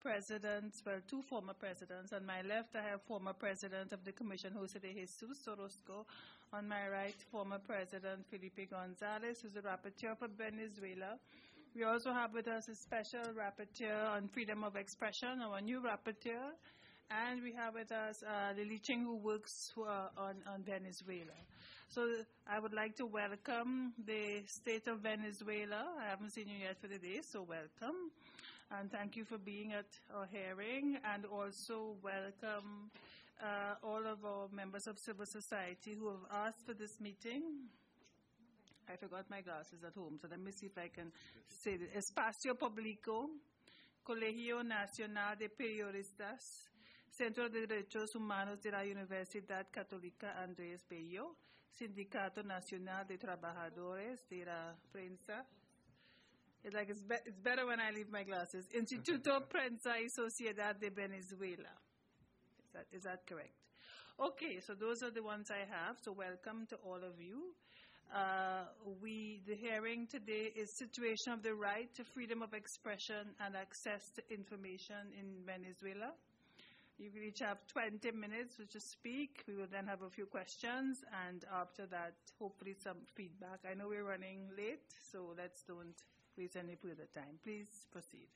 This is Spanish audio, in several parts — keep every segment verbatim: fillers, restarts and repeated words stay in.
presidents, well, two former presidents. On my left, I have former president of the commission, Jose de Jesus Orozco. On my right, former president Felipe Gonzalez, who's the rapporteur for Venezuela. We also have with us a special rapporteur on freedom of expression, our new rapporteur. And we have with us uh, Lily Ching, who works for, on, on Venezuela. So I would like to welcome the state of Venezuela. I haven't seen you yet for the day, so welcome. And thank you for being at our hearing. And also welcome uh, all of our members of civil society who have asked for this meeting. I forgot my glasses at home, so let me see if I can say it. Espacio Público, Colegio Nacional de Periodistas, Centro de Derechos Humanos de la Universidad Católica Andrés Bello, Sindicato Nacional de Trabajadores de la Prensa. It's like it's, be it's better when I leave my glasses. Instituto Prensa y Sociedad de Venezuela. Is that, is that correct? Okay, so those are the ones I have. So welcome to all of you. Uh, we, the hearing today is situation of the right to freedom of expression and access to information in Venezuela. You will each have twenty minutes to speak. We will then have a few questions, and after that, hopefully some feedback. I know we're running late, so let's don't waste any further time. Please proceed.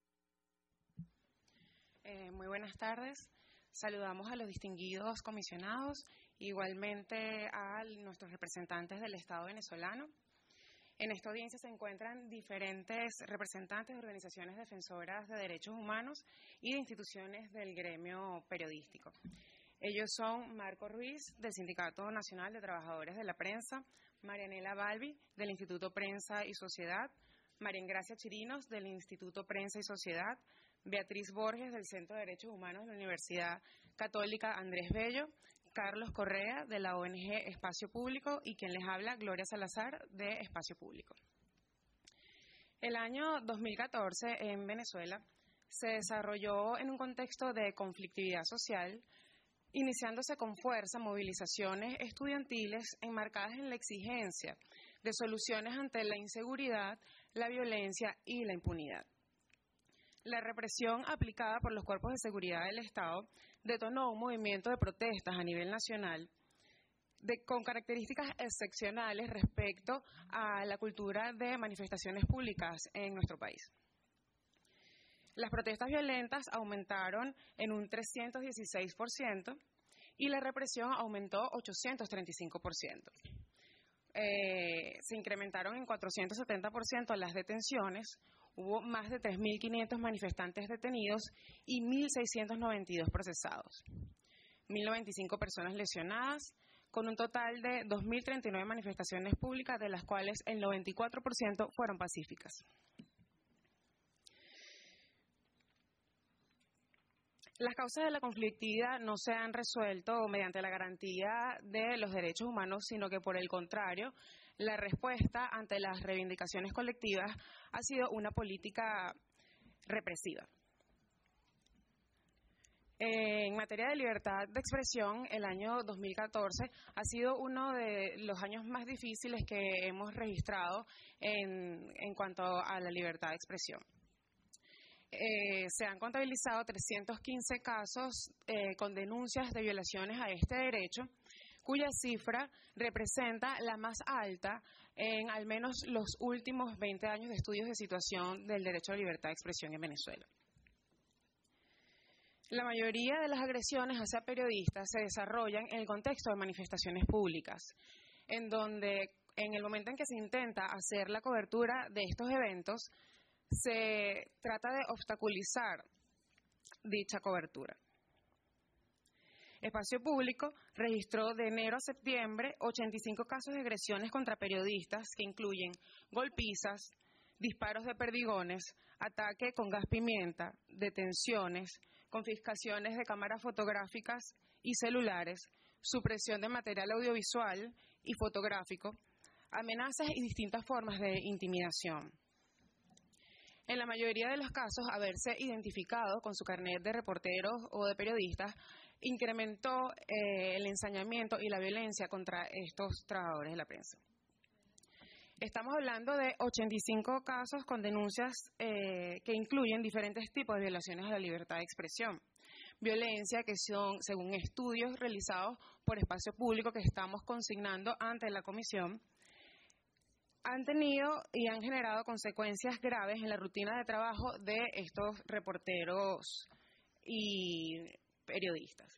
Eh, muy buenas tardes. Saludamos a los distinguidos comisionados, igualmente a nuestros representantes del Estado venezolano. En esta audiencia se encuentran diferentes representantes de organizaciones defensoras de derechos humanos y de instituciones del gremio periodístico. Ellos son Marco Ruiz, del Sindicato Nacional de Trabajadores de la Prensa, Marianela Balbi, del Instituto Prensa y Sociedad, María Ingracia Chirinos, del Instituto Prensa y Sociedad, Beatriz Borges, del Centro de Derechos Humanos de la Universidad Católica Andrés Bello, Carlos Correa, de la O N G Espacio Público, y quien les habla, Gloria Salazar, de Espacio Público. El año dos mil catorce en Venezuela se desarrolló en un contexto de conflictividad social, iniciándose con fuerza movilizaciones estudiantiles enmarcadas en la exigencia de soluciones ante la inseguridad, la violencia y la impunidad. La represión aplicada por los cuerpos de seguridad del Estado detonó un movimiento de protestas a nivel nacional de, con características excepcionales respecto a la cultura de manifestaciones públicas en nuestro país. Las protestas violentas aumentaron en un trescientos dieciséis por ciento y la represión aumentó ochocientos treinta y cinco por ciento. Eh, se incrementaron en cuatrocientos setenta por ciento las detenciones. Hubo más de tres mil quinientos manifestantes detenidos y mil seiscientos noventa y dos procesados. mil noventa y cinco personas lesionadas, con un total de dos mil treinta y nueve manifestaciones públicas, de las cuales el noventa y cuatro por ciento fueron pacíficas. Las causas de la conflictividad no se han resuelto mediante la garantía de los derechos humanos, sino que por el contrario, la respuesta ante las reivindicaciones colectivas ha sido una política represiva. En materia de libertad de expresión, el año dos mil catorce ha sido uno de los años más difíciles que hemos registrado en, en cuanto a la libertad de expresión. Eh, se han contabilizado trescientos quince casos eh, con denuncias de violaciones a este derecho, cuya cifra representa la más alta en al menos los últimos veinte años de estudios de situación del derecho a la libertad de expresión en Venezuela. La mayoría de las agresiones hacia periodistas se desarrollan en el contexto de manifestaciones públicas, en donde en el momento en que se intenta hacer la cobertura de estos eventos, se trata de obstaculizar dicha cobertura. Espacio Público registró de enero a septiembre ochenta y cinco casos de agresiones contra periodistas que incluyen golpizas, disparos de perdigones, ataque con gas pimienta, detenciones, confiscaciones de cámaras fotográficas y celulares, supresión de material audiovisual y fotográfico, amenazas y distintas formas de intimidación. En la mayoría de los casos, haberse identificado con su carnet de reporteros o de periodistas incrementó eh, el ensañamiento y la violencia contra estos trabajadores de la prensa. Estamos hablando de ochenta y cinco casos con denuncias eh, que incluyen diferentes tipos de violaciones a la libertad de expresión. Violencia que son, según estudios realizados por Espacio Público que estamos consignando ante la Comisión, han tenido y han generado consecuencias graves en la rutina de trabajo de estos reporteros y periodistas.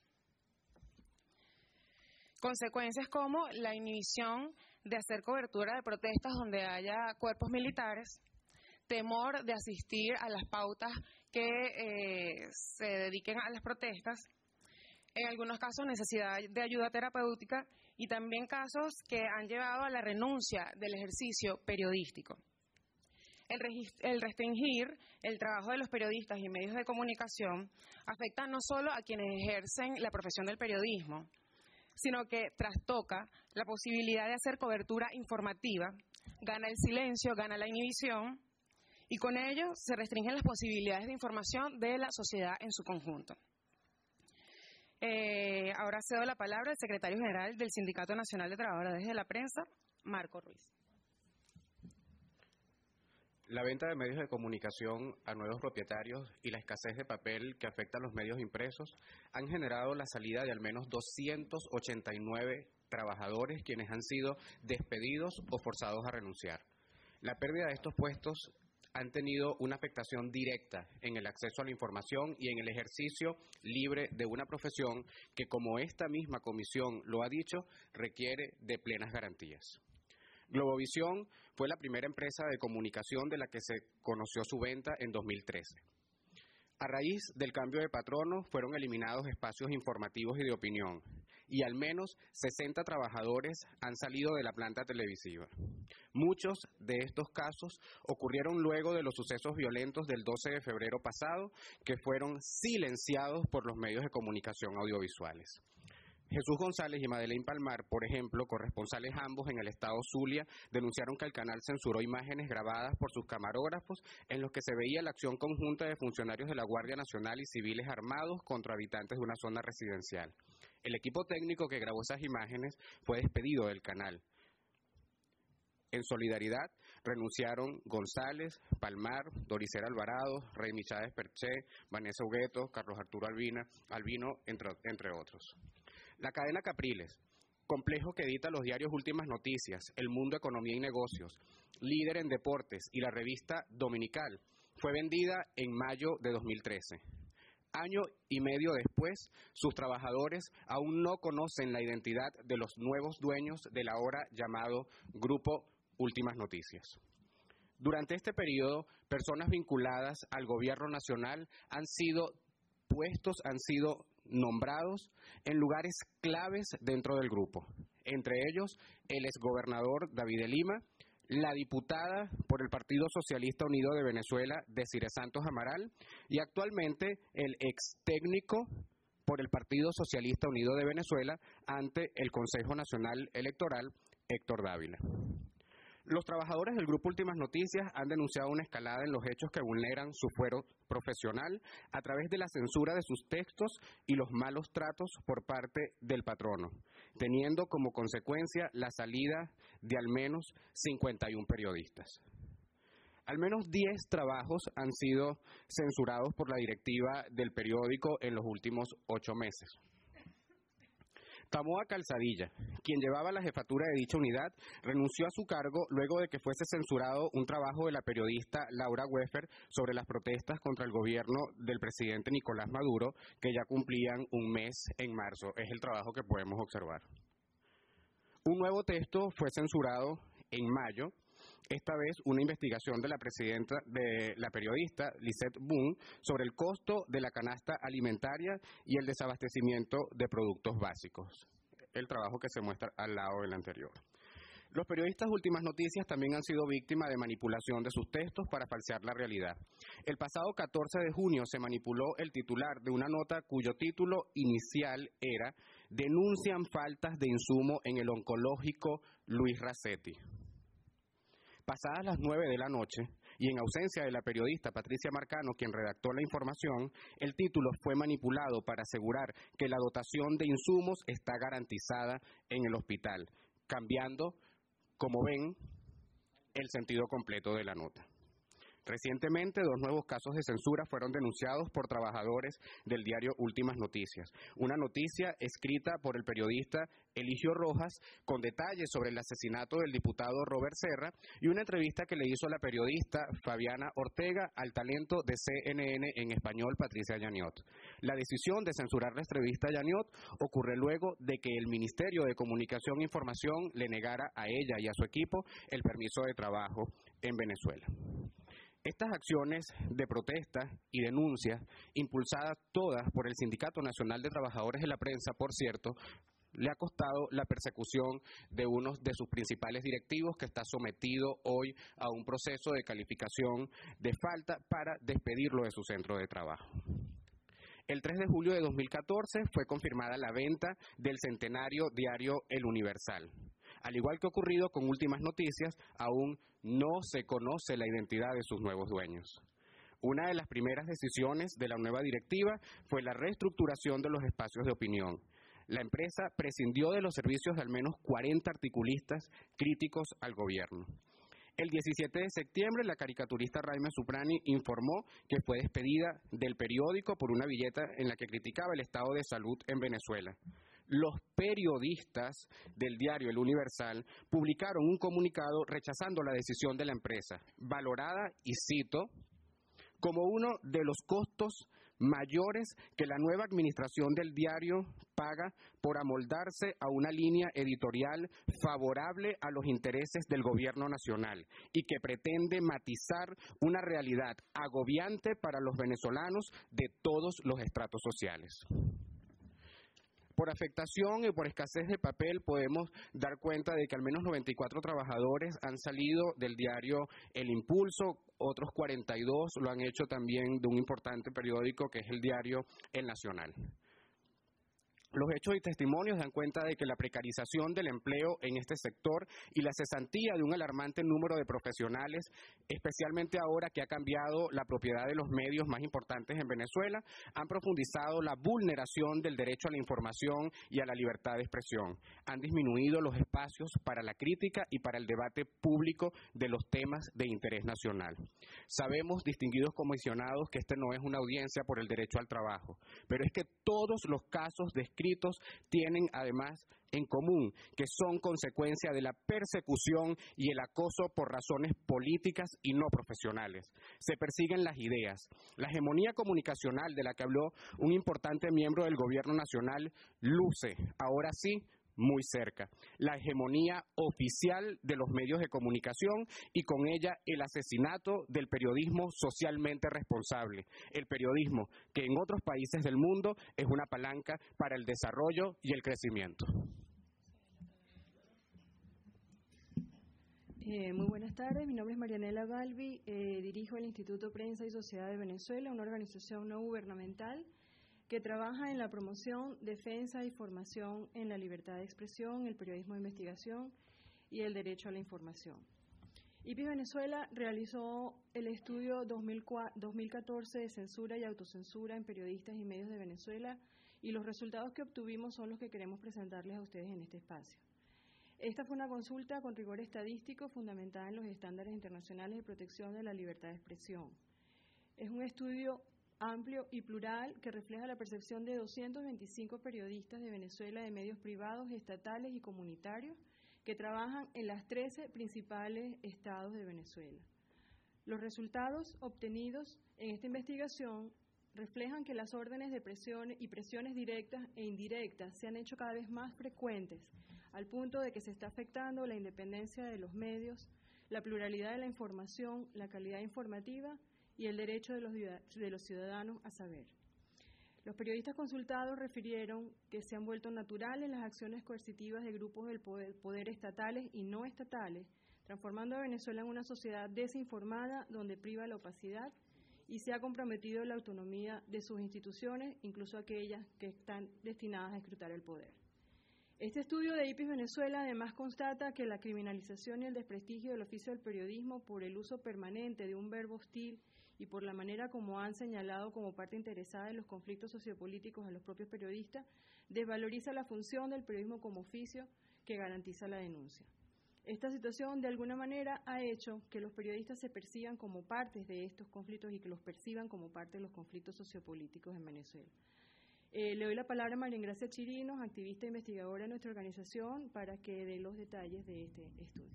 Consecuencias como la inhibición de hacer cobertura de protestas donde haya cuerpos militares, temor de asistir a las pautas que eh, se dediquen a las protestas, en algunos casos necesidad de ayuda terapéutica y también casos que han llevado a la renuncia del ejercicio periodístico. El, el restringir el trabajo de los periodistas y medios de comunicación afecta no solo a quienes ejercen la profesión del periodismo, sino que trastoca la posibilidad de hacer cobertura informativa, gana el silencio, gana la inhibición, y con ello se restringen las posibilidades de información de la sociedad en su conjunto. Eh, ahora cedo la palabra al secretario general del Sindicato Nacional de Trabajadores de la Prensa, Marco Ruiz. La venta de medios de comunicación a nuevos propietarios y la escasez de papel que afecta a los medios impresos han generado la salida de al menos doscientos ochenta y nueve trabajadores quienes han sido despedidos o forzados a renunciar. La pérdida de estos puestos han tenido una afectación directa en el acceso a la información y en el ejercicio libre de una profesión que, como esta misma comisión lo ha dicho, requiere de plenas garantías. Globovisión fue la primera empresa de comunicación de la que se conoció su venta en dos mil trece. A raíz del cambio de patrono fueron eliminados espacios informativos y de opinión, y al menos sesenta trabajadores han salido de la planta televisiva. Muchos de estos casos ocurrieron luego de los sucesos violentos del doce de febrero pasado, que fueron silenciados por los medios de comunicación audiovisuales. Jesús González y Madeleine Palmar, por ejemplo, corresponsales ambos en el estado Zulia, denunciaron que el canal censuró imágenes grabadas por sus camarógrafos en los que se veía la acción conjunta de funcionarios de la Guardia Nacional y civiles armados contra habitantes de una zona residencial. El equipo técnico que grabó esas imágenes fue despedido del canal. En solidaridad, renunciaron González, Palmar, Doricera Alvarado, Rey Chávez Perché, Vanessa Hugueto, Carlos Arturo Albina, Albino, entre, entre otros. La cadena Capriles, complejo que edita los diarios Últimas Noticias, El Mundo, Economía y Negocios, líder en deportes y la revista Dominical, fue vendida en mayo de dos mil trece. Año y medio después, sus trabajadores aún no conocen la identidad de los nuevos dueños del ahora llamado Grupo Últimas Noticias. Durante este periodo, personas vinculadas al gobierno nacional han sido puestos, han sido nombrados en lugares claves dentro del grupo, entre ellos el exgobernador David de Lima, la diputada por el Partido Socialista Unido de Venezuela, Desiree Santos Amaral, y actualmente el ex técnico por el Partido Socialista Unido de Venezuela ante el Consejo Nacional Electoral, Héctor Dávila. Los trabajadores del Grupo Últimas Noticias han denunciado una escalada en los hechos que vulneran su fuero profesional a través de la censura de sus textos y los malos tratos por parte del patrono, teniendo como consecuencia la salida de al menos cincuenta y uno periodistas. Al menos diez trabajos han sido censurados por la directiva del periódico en los últimos ocho meses. Tamoa Calzadilla, quien llevaba la jefatura de dicha unidad, renunció a su cargo luego de que fuese censurado un trabajo de la periodista Laura Weffer sobre las protestas contra el gobierno del presidente Nicolás Maduro, que ya cumplían un mes en marzo. Es el trabajo que podemos observar. Un nuevo texto fue censurado en mayo, esta vez una investigación de la presidenta de la periodista Lisette Boone sobre el costo de la canasta alimentaria y el desabastecimiento de productos básicos, el trabajo que se muestra al lado del anterior. Los periodistas Últimas Noticias también han sido víctimas de manipulación de sus textos para falsear la realidad. El pasado catorce de junio se manipuló el titular de una nota cuyo título inicial era "Denuncian faltas de insumo en el oncológico Luis Racetti". Pasadas las nueve de la noche, y en ausencia de la periodista Patricia Marcano, quien redactó la información, el título fue manipulado para asegurar que la dotación de insumos está garantizada en el hospital, cambiando, como ven, el sentido completo de la nota. Recientemente, dos nuevos casos de censura fueron denunciados por trabajadores del diario Últimas Noticias. Una noticia escrita por el periodista Eligio Rojas con detalles sobre el asesinato del diputado Robert Serra y una entrevista que le hizo la periodista Fabiana Ortega al talento de C N N en español Patricia Yaniot. La decisión de censurar la entrevista a Yaniot ocurre luego de que el Ministerio de Comunicación e Información le negara a ella y a su equipo el permiso de trabajo en Venezuela. Estas acciones de protesta y denuncia, impulsadas todas por el Sindicato Nacional de Trabajadores de la Prensa, por cierto, le ha costado la persecución de uno de sus principales directivos, que está sometido hoy a un proceso de calificación de falta para despedirlo de su centro de trabajo. El tres de julio de dos mil catorce fue confirmada la venta del centenario diario El Universal. Al igual que ha ocurrido con Últimas Noticias, aún no se conoce la identidad de sus nuevos dueños. Una de las primeras decisiones de la nueva directiva fue la reestructuración de los espacios de opinión. La empresa prescindió de los servicios de al menos cuarenta articulistas críticos al gobierno. El diecisiete de septiembre, la caricaturista Raima Suprani informó que fue despedida del periódico por una billeta en la que criticaba el estado de salud en Venezuela. Los periodistas del diario El Universal publicaron un comunicado rechazando la decisión de la empresa, valorada, y cito, como uno de los costos mayores que la nueva administración del diario paga por amoldarse a una línea editorial favorable a los intereses del gobierno nacional y que pretende matizar una realidad agobiante para los venezolanos de todos los estratos sociales. Por afectación y por escasez de papel podemos dar cuenta de que al menos noventa y cuatro trabajadores han salido del diario El Impulso, otros cuarenta y dos lo han hecho también de un importante periódico que es el diario El Nacional. Los hechos y testimonios dan cuenta de que la precarización del empleo en este sector y la cesantía de un alarmante número de profesionales, especialmente ahora que ha cambiado la propiedad de los medios más importantes en Venezuela, han profundizado la vulneración del derecho a la información y a la libertad de expresión. Han disminuido los espacios para la crítica y para el debate público de los temas de interés nacional. Sabemos, distinguidos comisionados, que este no es una audiencia por el derecho al trabajo, pero es que todos los casos descritos tienen además en común que son consecuencia de la persecución y el acoso por razones políticas y no profesionales. Se persiguen las ideas. La hegemonía comunicacional de la que habló un importante miembro del gobierno nacional luce, ahora sí, muy cerca. La hegemonía oficial de los medios de comunicación y con ella el asesinato del periodismo socialmente responsable. El periodismo que en otros países del mundo es una palanca para el desarrollo y el crecimiento. Eh, muy buenas tardes, mi nombre es Marianela Balbi, eh, dirijo el Instituto Prensa y Sociedad de Venezuela, una organización no gubernamental que trabaja en la promoción, defensa y formación en la libertad de expresión, el periodismo de investigación y el derecho a la información. I P I Venezuela realizó el estudio dos mil catorce de censura y autocensura en periodistas y medios de Venezuela y los resultados que obtuvimos son los que queremos presentarles a ustedes en este espacio. Esta fue una consulta con rigor estadístico fundamentada en los estándares internacionales de protección de la libertad de expresión. Es un estudio amplio y plural que refleja la percepción de doscientos veinticinco periodistas de Venezuela de medios privados, estatales y comunitarios que trabajan en las trece principales estados de Venezuela. Los resultados obtenidos en esta investigación reflejan que las órdenes de presión y presiones directas e indirectas se han hecho cada vez más frecuentes, al punto de que se está afectando la independencia de los medios, la pluralidad de la información, la calidad informativa y el derecho de los, de los ciudadanos a saber. Los periodistas consultados refirieron que se han vuelto naturales las acciones coercitivas de grupos del poder, poder estatales y no estatales, transformando a Venezuela en una sociedad desinformada donde priva la opacidad y se ha comprometido la autonomía de sus instituciones, incluso aquellas que están destinadas a escrutar el poder. Este estudio de I P I Venezuela además constata que la criminalización y el desprestigio del oficio del periodismo por el uso permanente de un verbo hostil y por la manera como han señalado como parte interesada en los conflictos sociopolíticos a los propios periodistas, desvaloriza la función del periodismo como oficio que garantiza la denuncia. Esta situación, de alguna manera, ha hecho que los periodistas se perciban como partes de estos conflictos y que los perciban como parte de los conflictos sociopolíticos en Venezuela. Eh, le doy la palabra a María Ingracia Chirinos, activista e investigadora de nuestra organización, para que dé los detalles de este estudio.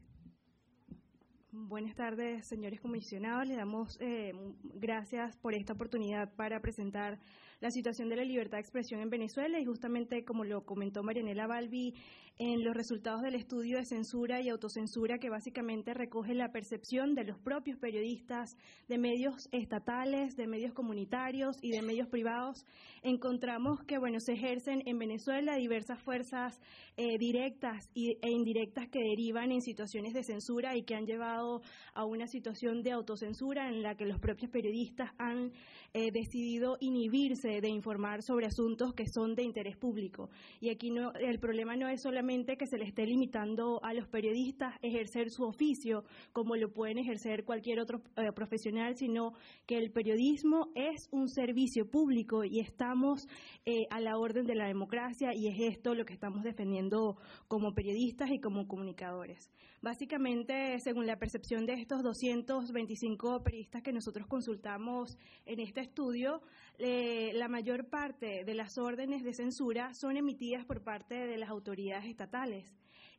Buenas tardes, señores comisionados. Les damos eh, gracias por esta oportunidad para presentar la situación de la libertad de expresión en Venezuela y justamente, como lo comentó Marianela Balbi, en los resultados del estudio de censura y autocensura que básicamente recoge la percepción de los propios periodistas de medios estatales, de medios comunitarios y de medios privados, encontramos que bueno se ejercen en Venezuela diversas fuerzas eh, directas y, e indirectas que derivan en situaciones de censura y que han llevado a una situación de autocensura en la que los propios periodistas han eh, decidido inhibirse de informar sobre asuntos que son de interés público. Y aquí no, el problema no es solamente que se le esté limitando a los periodistas ejercer su oficio como lo pueden ejercer cualquier otro eh, profesional, sino que el periodismo es un servicio público y estamos eh, a la orden de la democracia y es esto lo que estamos defendiendo como periodistas y como comunicadores. Básicamente, según la percepción de estos doscientos veinticinco periodistas que nosotros consultamos en este estudio, eh, la mayor parte de las órdenes de censura son emitidas por parte de las autoridades estatales.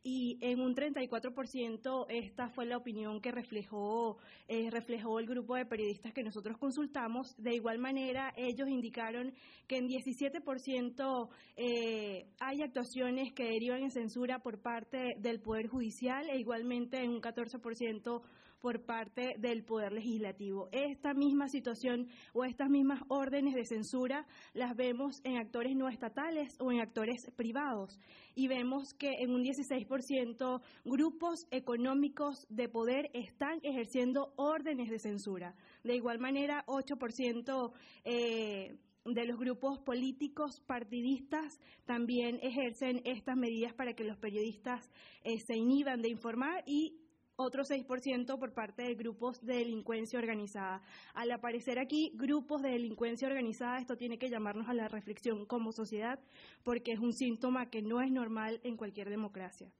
Y en un treinta y cuatro por ciento esta fue la opinión que reflejó, eh, reflejó el grupo de periodistas que nosotros consultamos. De igual manera, ellos indicaron que en diecisiete por ciento eh, hay actuaciones que derivan en censura por parte del Poder Judicial e igualmente en un catorce por ciento por parte del Poder Legislativo. Esta misma situación o estas mismas órdenes de censura las vemos en actores no estatales o en actores privados y vemos que en un dieciséis por ciento grupos económicos de poder están ejerciendo órdenes de censura. De igual manera, ocho por ciento eh, de los grupos políticos partidistas también ejercen estas medidas para que los periodistas eh, se inhiban de informar y otro seis por ciento por parte de grupos de delincuencia organizada. Al aparecer aquí grupos de delincuencia organizada, esto tiene que llamarnos a la reflexión como sociedad, porque es un síntoma que no es normal en cualquier democracia.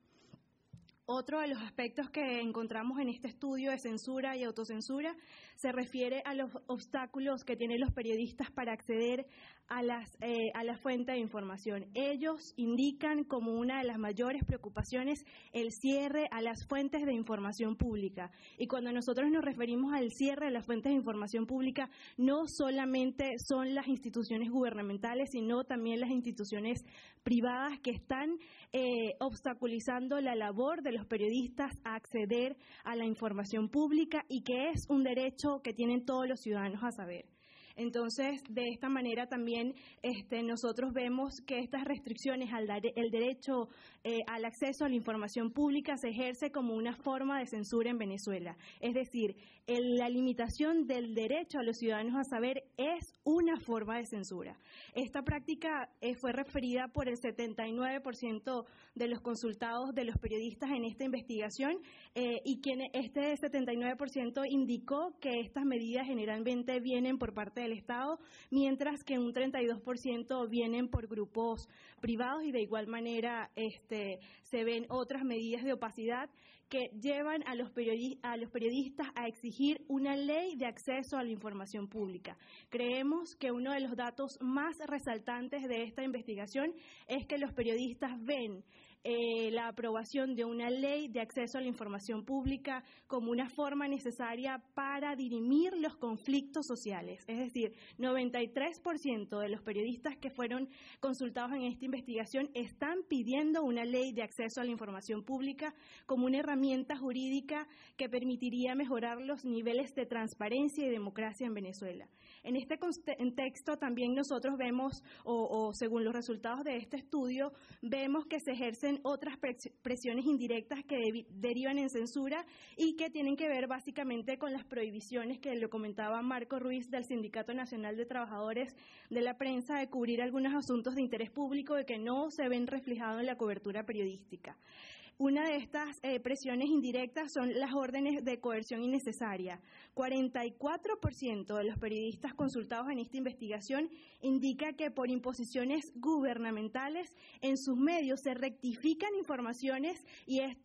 Otro de los aspectos que encontramos en este estudio de censura y autocensura se refiere a los obstáculos que tienen los periodistas para acceder a, las, eh, a la fuente de información. Ellos indican como una de las mayores preocupaciones el cierre a las fuentes de información pública. Y cuando nosotros nos referimos al cierre de las fuentes de información pública, no solamente son las instituciones gubernamentales, sino también las instituciones privadas que están eh, obstaculizando la labor de los periodistas a acceder a la información pública y que es un derecho que tienen todos los ciudadanos a saber. Entonces, de esta manera también este, nosotros vemos que estas restricciones al el derecho eh, al acceso a la información pública se ejerce como una forma de censura en Venezuela. Es decir, el, la limitación del derecho a los ciudadanos a saber es una forma de censura. Esta práctica eh, fue referida por el setenta y nueve por ciento de los consultados de los periodistas en esta investigación eh, y quien este setenta y nueve por ciento indicó que estas medidas generalmente vienen por parte de del Estado, mientras que un treinta y dos por ciento vienen por grupos privados y de igual manera este, se ven otras medidas de opacidad que llevan a los, a los periodistas a exigir una ley de acceso a la información pública. Creemos que uno de los datos más resaltantes de esta investigación es que los periodistas ven Eh, la aprobación de una ley de acceso a la información pública como una forma necesaria para dirimir los conflictos sociales. Es decir, noventa y tres por ciento de los periodistas que fueron consultados en esta investigación están pidiendo una ley de acceso a la información pública como una herramienta jurídica que permitiría mejorar los niveles de transparencia y democracia en Venezuela. En este contexto también nosotros vemos, o, o según los resultados de este estudio, vemos que se ejercen otras presiones indirectas que de, derivan en censura y que tienen que ver básicamente con las prohibiciones que lo comentaba Marco Ruiz del Sindicato Nacional de Trabajadores de la Prensa de cubrir algunos asuntos de interés público y que no se ven reflejados en la cobertura periodística. Una de estas eh, presiones indirectas son las órdenes de coerción innecesaria. cuarenta y cuatro por ciento de los periodistas consultados en esta investigación indica que por imposiciones gubernamentales en sus medios se rectifican informaciones y esto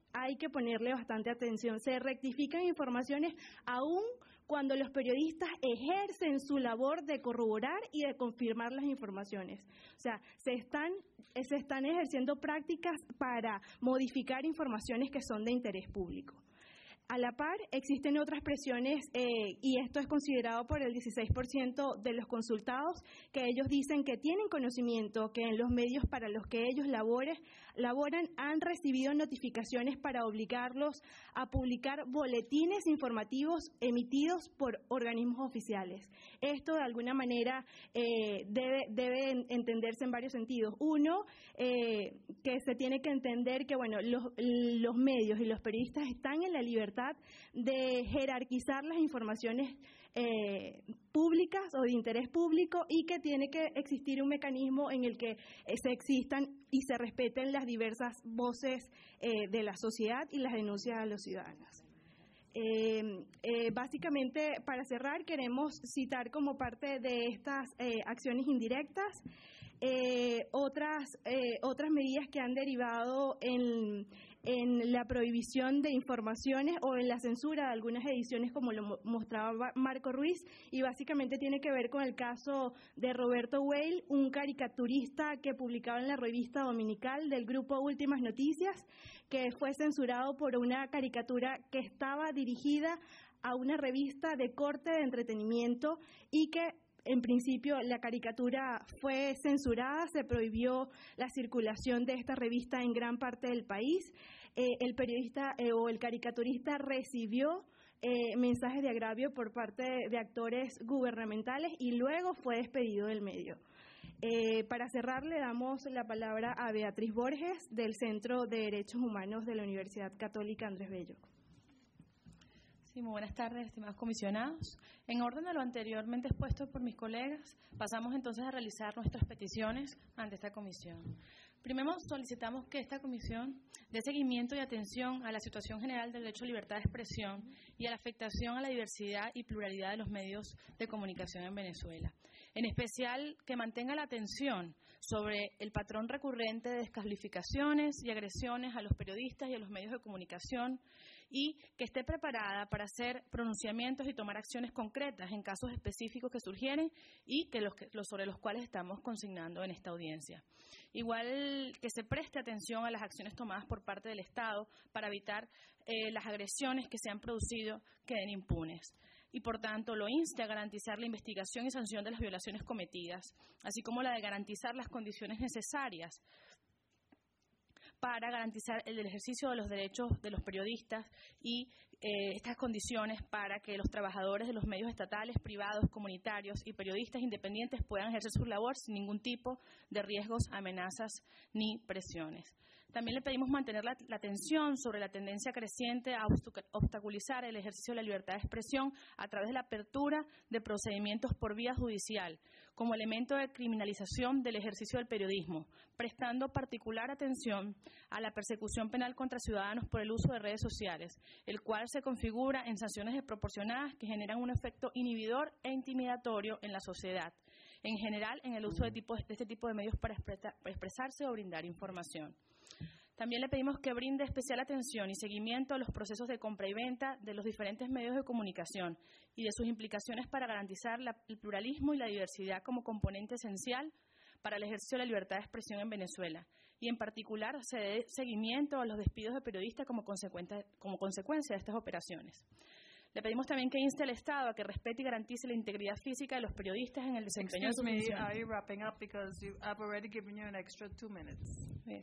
hay que ponerle bastante atención. Se rectifican informaciones aún cuando los periodistas ejercen su labor de corroborar y de confirmar las informaciones. O sea, se están, se están ejerciendo prácticas para modificar informaciones que son de interés público. A la par, existen otras presiones, eh, y esto es considerado por el dieciséis por ciento de los consultados, que ellos dicen que tienen conocimiento que en los medios para los que ellos labores, laboran han recibido notificaciones para obligarlos a publicar boletines informativos emitidos por organismos oficiales. Esto, de alguna manera, eh, debe, debe entenderse en varios sentidos. Uno, eh, que se tiene que entender que, bueno, los, los medios y los periodistas están en la libertad de jerarquizar las informaciones eh, públicas o de interés público, y que tiene que existir un mecanismo en el que eh, se existan y se respeten las diversas voces eh, de la sociedad y las denuncias a los ciudadanos. Eh, eh, básicamente, para cerrar, queremos citar como parte de estas eh, acciones indirectas eh, otras, eh, otras medidas que han derivado en en la prohibición de informaciones o en la censura de algunas ediciones, como lo mostraba Marco Ruiz, y básicamente tiene que ver con el caso de Roberto Weil, un caricaturista que publicaba en la revista dominical del grupo Últimas Noticias, que fue censurado por una caricatura que estaba dirigida a una revista de corte de entretenimiento y que en principio la caricatura fue censurada, se prohibió la circulación de esta revista en gran parte del país. Eh, el periodista eh, o el caricaturista recibió eh, mensajes de agravio por parte de, de actores gubernamentales y luego fue despedido del medio. Eh, para cerrar, le damos la palabra a Beatriz Borges, del Centro de Derechos Humanos de la Universidad Católica Andrés Bello. Sí, muy buenas tardes, estimados comisionados. En orden a lo anteriormente expuesto por mis colegas, pasamos entonces a realizar nuestras peticiones ante esta comisión. Primero, solicitamos que esta comisión dé seguimiento y atención a la situación general del derecho a libertad de expresión y a la afectación a la diversidad y pluralidad de los medios de comunicación en Venezuela. En especial, que mantenga la atención sobre el patrón recurrente de descalificaciones y agresiones a los periodistas y a los medios de comunicación, y que esté preparada para hacer pronunciamientos y tomar acciones concretas en casos específicos que surgieren y que los, que, los sobre los cuales estamos consignando en esta audiencia. Igual que se preste atención a las acciones tomadas por parte del Estado para evitar eh, las agresiones que se han producido queden impunes. Y, por tanto, lo inste a garantizar la investigación y sanción de las violaciones cometidas, así como la de garantizar las condiciones necesarias para garantizar el ejercicio de los derechos de los periodistas y eh, estas condiciones para que los trabajadores de los medios estatales, privados, comunitarios y periodistas independientes puedan ejercer su labor sin ningún tipo de riesgos, amenazas ni presiones. También le pedimos mantener la, la atención sobre la tendencia creciente a obstaculizar el ejercicio de la libertad de expresión a través de la apertura de procedimientos por vía judicial, como elemento de criminalización del ejercicio del periodismo, prestando particular atención a la persecución penal contra ciudadanos por el uso de redes sociales, el cual se configura en sanciones desproporcionadas que generan un efecto inhibidor e intimidatorio en la sociedad, en general en el uso de, tipo, de este tipo de medios para, expresa, para expresarse o brindar información. También le pedimos que brinde especial atención y seguimiento a los procesos de compra y venta de los diferentes medios de comunicación y de sus implicaciones para garantizar la, el pluralismo y la diversidad como componente esencial para el ejercicio de la libertad de expresión en Venezuela. Y en particular se dé seguimiento a los despidos de periodistas como, como consecuencia de estas operaciones. Le pedimos también que inste al Estado a que respete y garantice la integridad física de los periodistas en el desempeño de su función. Are you wrapping up because you, I've already given you an extra two minutes? Bien.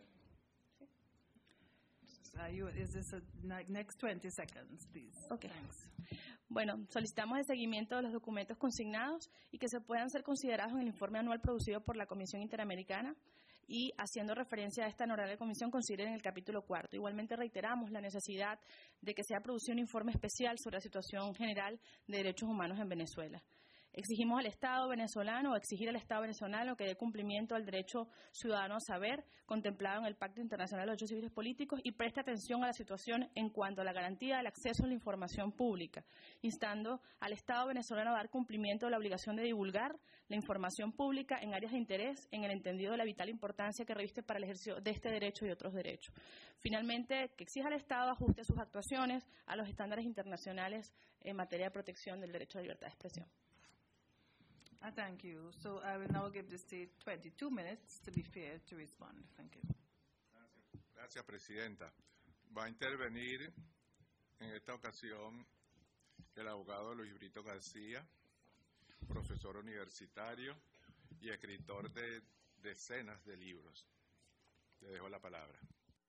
Uh, you, is this a next twenty seconds, please? Okay. Thanks. Bueno, solicitamos el seguimiento de los documentos consignados y que se puedan ser considerados en el informe anual producido por la Comisión Interamericana y, haciendo referencia a esta honorable comisión, consideren el capítulo cuarto. Igualmente reiteramos la necesidad de que sea producido un informe especial sobre la situación general de derechos humanos en Venezuela. Exigimos al Estado venezolano o exigir al Estado venezolano que dé cumplimiento al derecho ciudadano a saber contemplado en el Pacto Internacional de los Derechos Civiles y Políticos y preste atención a la situación en cuanto a la garantía del acceso a la información pública, instando al Estado venezolano a dar cumplimiento a la obligación de divulgar la información pública en áreas de interés en el entendido de la vital importancia que reviste para el ejercicio de este derecho y otros derechos. Finalmente, que exija al Estado ajuste sus actuaciones a los estándares internacionales en materia de protección del derecho a la libertad de expresión. Uh, thank you. So I will now give the state twenty-two minutes to be fair to respond. Thank you. Gracias, Gracias, Presidenta. Va a intervenir en esta ocasión el abogado Luis Brito García, profesor universitario y escritor de decenas de libros. Le dejo la palabra.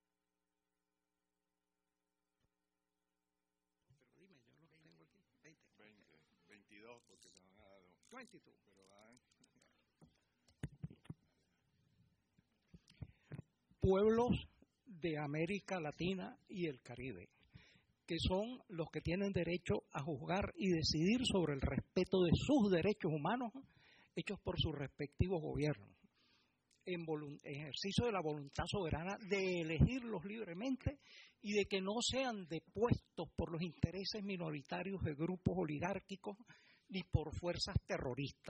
Pero dime, yo lo tengo aquí. veinte. veinte, veintidós, porque te han dado. veintidós. Pero van. Pueblos de América Latina y el Caribe, que son los que tienen derecho a juzgar y decidir sobre el respeto de sus derechos humanos hechos por sus respectivos gobiernos, en ejercicio de la voluntad soberana de elegirlos libremente y de que no sean depuestos por los intereses minoritarios de grupos oligárquicos ni por fuerzas terroristas.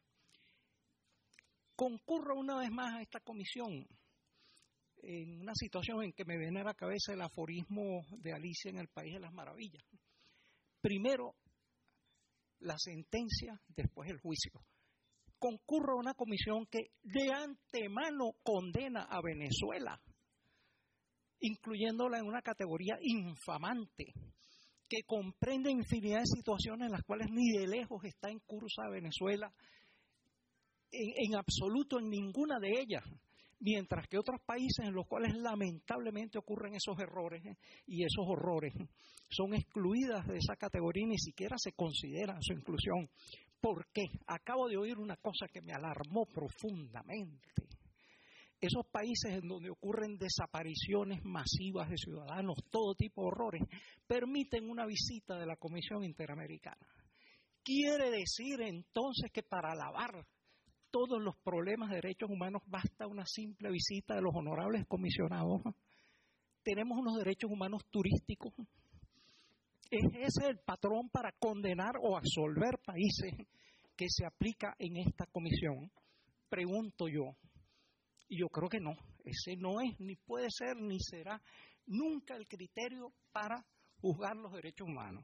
Concurro una vez más a esta comisión en una situación en que me viene a la cabeza el aforismo de Alicia en el País de las Maravillas. Primero la sentencia, después el juicio. Concurro a una comisión que de antemano condena a Venezuela, incluyéndola en una categoría infamante, que comprende infinidad de situaciones en las cuales ni de lejos está en curso a Venezuela, en, en absoluto en ninguna de ellas, mientras que otros países en los cuales lamentablemente ocurren esos errores eh, y esos horrores son excluidas de esa categoría y ni siquiera se considera su inclusión. ¿Por qué? Acabo de oír una cosa que me alarmó profundamente. Esos países en donde ocurren desapariciones masivas de ciudadanos, todo tipo de horrores, permiten una visita de la Comisión Interamericana. Quiere decir entonces que para lavar todos los problemas de derechos humanos basta una simple visita de los honorables comisionados. Tenemos unos derechos humanos turísticos. ¿Es ese el patrón para condenar o absolver países que se aplica en esta comisión? Pregunto yo. Y yo creo que no. Ese no es, ni puede ser, ni será nunca el criterio para juzgar los derechos humanos.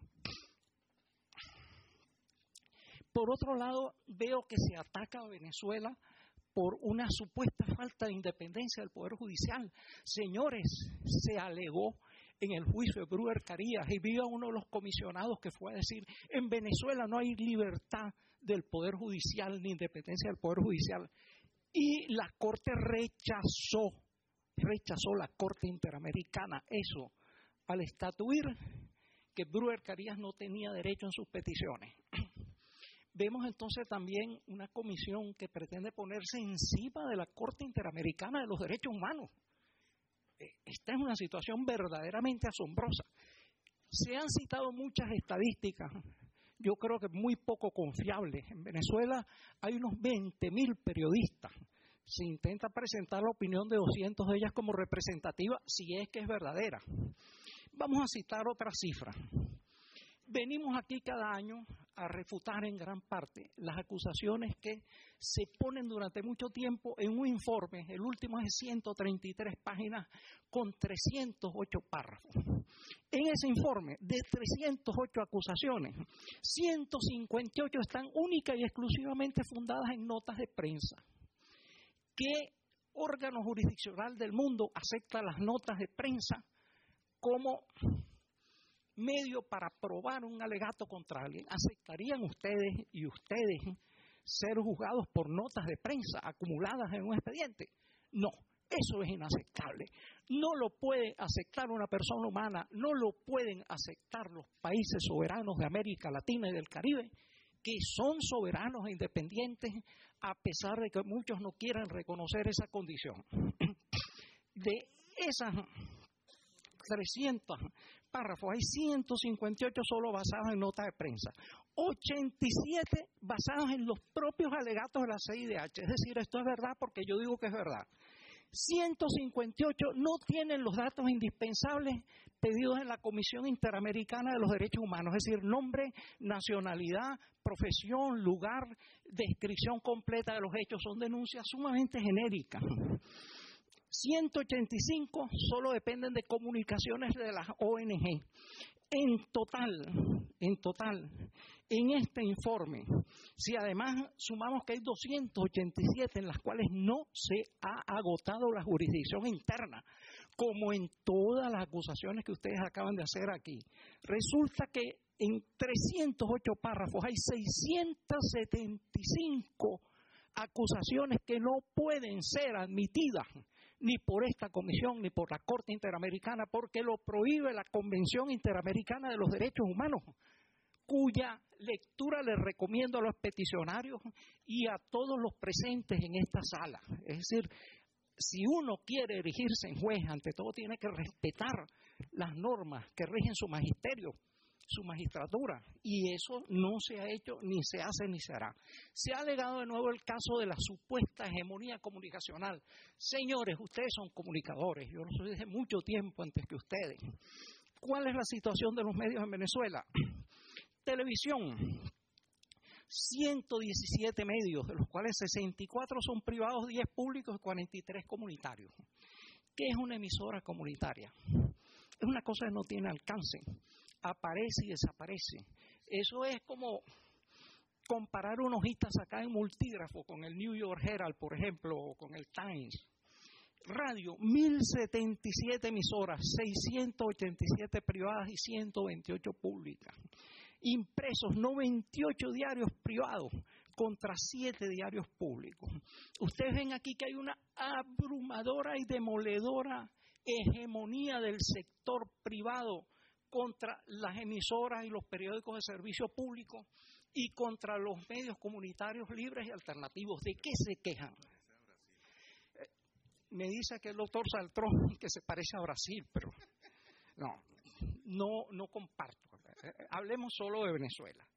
Por otro lado, veo que se ataca a Venezuela por una supuesta falta de independencia del Poder Judicial. Señores, se alegó en el juicio de Brewer Carías y vio a uno de los comisionados que fue a decir, en Venezuela no hay libertad del Poder Judicial ni independencia del Poder Judicial. Y la Corte rechazó, rechazó la Corte Interamericana eso, al estatuir que Brewer Carías no tenía derecho en sus peticiones. Vemos entonces también una comisión que pretende ponerse encima de la Corte Interamericana de los Derechos Humanos. Esta es una situación verdaderamente asombrosa. Se han citado muchas estadísticas, yo creo que muy poco confiables. En Venezuela hay unos veinte mil periodistas. Se intenta presentar la opinión de doscientas de ellas como representativa, si es que es verdadera. Vamos a citar otras cifras. Venimos aquí cada año a refutar en gran parte las acusaciones que se ponen durante mucho tiempo en un informe, el último es de ciento treinta y tres páginas con trescientos ocho párrafos. En ese informe de trescientas ocho acusaciones, ciento cincuenta y ocho están única y exclusivamente fundadas en notas de prensa. ¿Qué órgano jurisdiccional del mundo acepta las notas de prensa como medio para probar un alegato contra alguien? ¿Aceptarían ustedes y ustedes ser juzgados por notas de prensa acumuladas en un expediente? No, eso es inaceptable. No lo puede aceptar una persona humana, no lo pueden aceptar los países soberanos de América Latina y del Caribe, que son soberanos e independientes, a pesar de que muchos no quieran reconocer esa condición. De esas trescientas párrafos, hay ciento cincuenta y ocho solo basados en notas de prensa, ochenta y siete basados en los propios alegatos de la C I D H. Es decir, esto es verdad porque yo digo que es verdad. ciento cincuenta y ocho no tienen los datos indispensables pedidos en la Comisión Interamericana de los Derechos Humanos, es decir, nombre, nacionalidad, profesión, lugar, descripción completa de los hechos. Son denuncias sumamente genéricas. ciento ochenta y cinco solo dependen de comunicaciones de las O N G. En total, en total, en este informe, si además sumamos que hay doscientas ochenta y siete en las cuales no se ha agotado la jurisdicción interna, como en todas las acusaciones que ustedes acaban de hacer aquí, resulta que en trescientos ocho párrafos hay seiscientas setenta y cinco acusaciones que no pueden ser admitidas ni por esta comisión ni por la Corte Interamericana, porque lo prohíbe la Convención Interamericana de los Derechos Humanos, cuya lectura les recomiendo a los peticionarios y a todos los presentes en esta sala. Es decir, si uno quiere erigirse en juez, ante todo tiene que respetar las normas que rigen su magisterio, su magistratura, y eso no se ha hecho, ni se hace, ni se hará. Se ha alegado de nuevo el caso de la supuesta hegemonía comunicacional. Señores, ustedes son comunicadores, yo lo soy desde mucho tiempo antes que ustedes. ¿Cuál es la situación de los medios en Venezuela? Televisión, ciento diecisiete medios, de los cuales sesenta y cuatro son privados, diez públicos y cuarenta y tres comunitarios. ¿Qué es una emisora comunitaria? Es una cosa que no tiene alcance. Aparece y desaparece. Eso es como comparar una hojita sacada en multígrafo con el New York Herald, por ejemplo, o con el Times. Radio, mil setenta y siete emisoras, seiscientas ochenta y siete privadas y ciento veintiocho públicas. Impresos, noventa y ocho diarios privados contra siete diarios públicos. Ustedes ven aquí que hay una abrumadora y demoledora hegemonía del sector privado contra las emisoras y los periódicos de servicio público y contra los medios comunitarios libres y alternativos. ¿De qué se quejan? Eh, me dice que el doctor Saltrón que se parece a Brasil, pero no, no, no comparto. Eh, hablemos solo de Venezuela.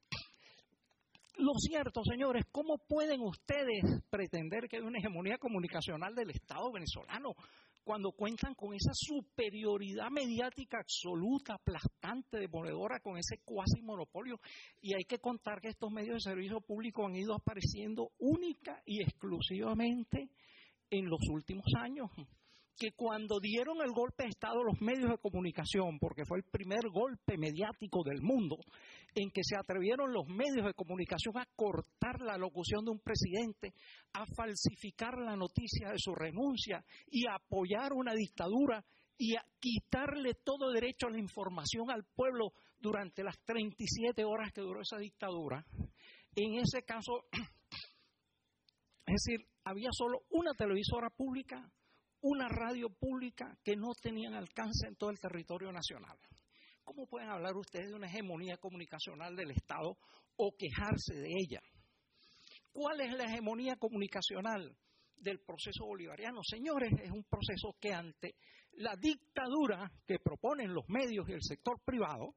Lo cierto, señores, ¿cómo pueden ustedes pretender que hay una hegemonía comunicacional del Estado venezolano cuando cuentan con esa superioridad mediática absoluta, aplastante, demoledora, con ese cuasi monopolio? Y hay que contar que estos medios de servicio público han ido apareciendo única y exclusivamente en los últimos años. Que cuando dieron el golpe de Estado los medios de comunicación, porque fue el primer golpe mediático del mundo, en que se atrevieron los medios de comunicación a cortar la locución de un presidente, a falsificar la noticia de su renuncia y a apoyar una dictadura y a quitarle todo derecho a la información al pueblo durante las treinta y siete horas que duró esa dictadura. En ese caso, es decir, había solo una televisora pública, una radio pública que no tenían alcance en todo el territorio nacional. ¿Cómo pueden hablar ustedes de una hegemonía comunicacional del Estado o quejarse de ella? ¿Cuál es la hegemonía comunicacional del proceso bolivariano? Señores, es un proceso que ante la dictadura que proponen los medios y el sector privado,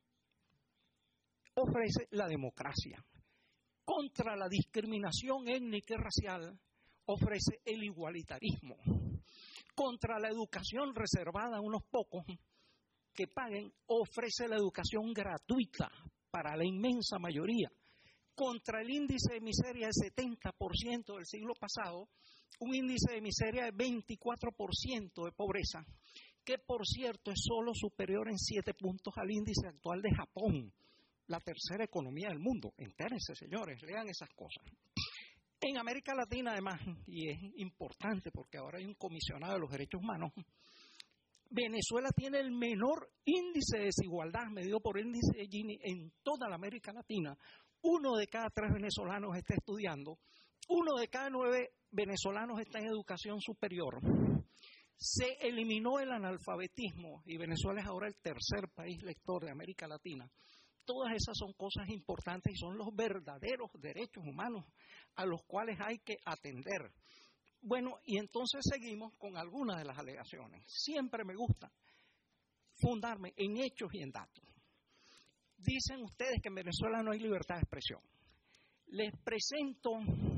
ofrece la democracia. Contra la discriminación étnica y racial, ofrece el igualitarismo. Contra la educación reservada a unos pocos que paguen, ofrece la educación gratuita para la inmensa mayoría. Contra el índice de miseria del setenta por ciento del siglo pasado, un índice de miseria de veinticuatro por ciento de pobreza, que por cierto es solo superior en siete puntos al índice actual de Japón, la tercera economía del mundo. Entérense, señores, lean esas cosas. En América Latina, además, y es importante porque ahora hay un comisionado de los derechos humanos, Venezuela tiene el menor índice de desigualdad medido por el índice de Gini en toda la América Latina. Uno de cada tres venezolanos está estudiando, uno de cada nueve venezolanos está en educación superior. Se eliminó el analfabetismo y Venezuela es ahora el tercer país lector de América Latina. Todas esas son cosas importantes y son los verdaderos derechos humanos a los cuales hay que atender. Bueno, y entonces seguimos con algunas de las alegaciones. Siempre me gusta fundarme en hechos y en datos. Dicen ustedes que en Venezuela no hay libertad de expresión. Les presento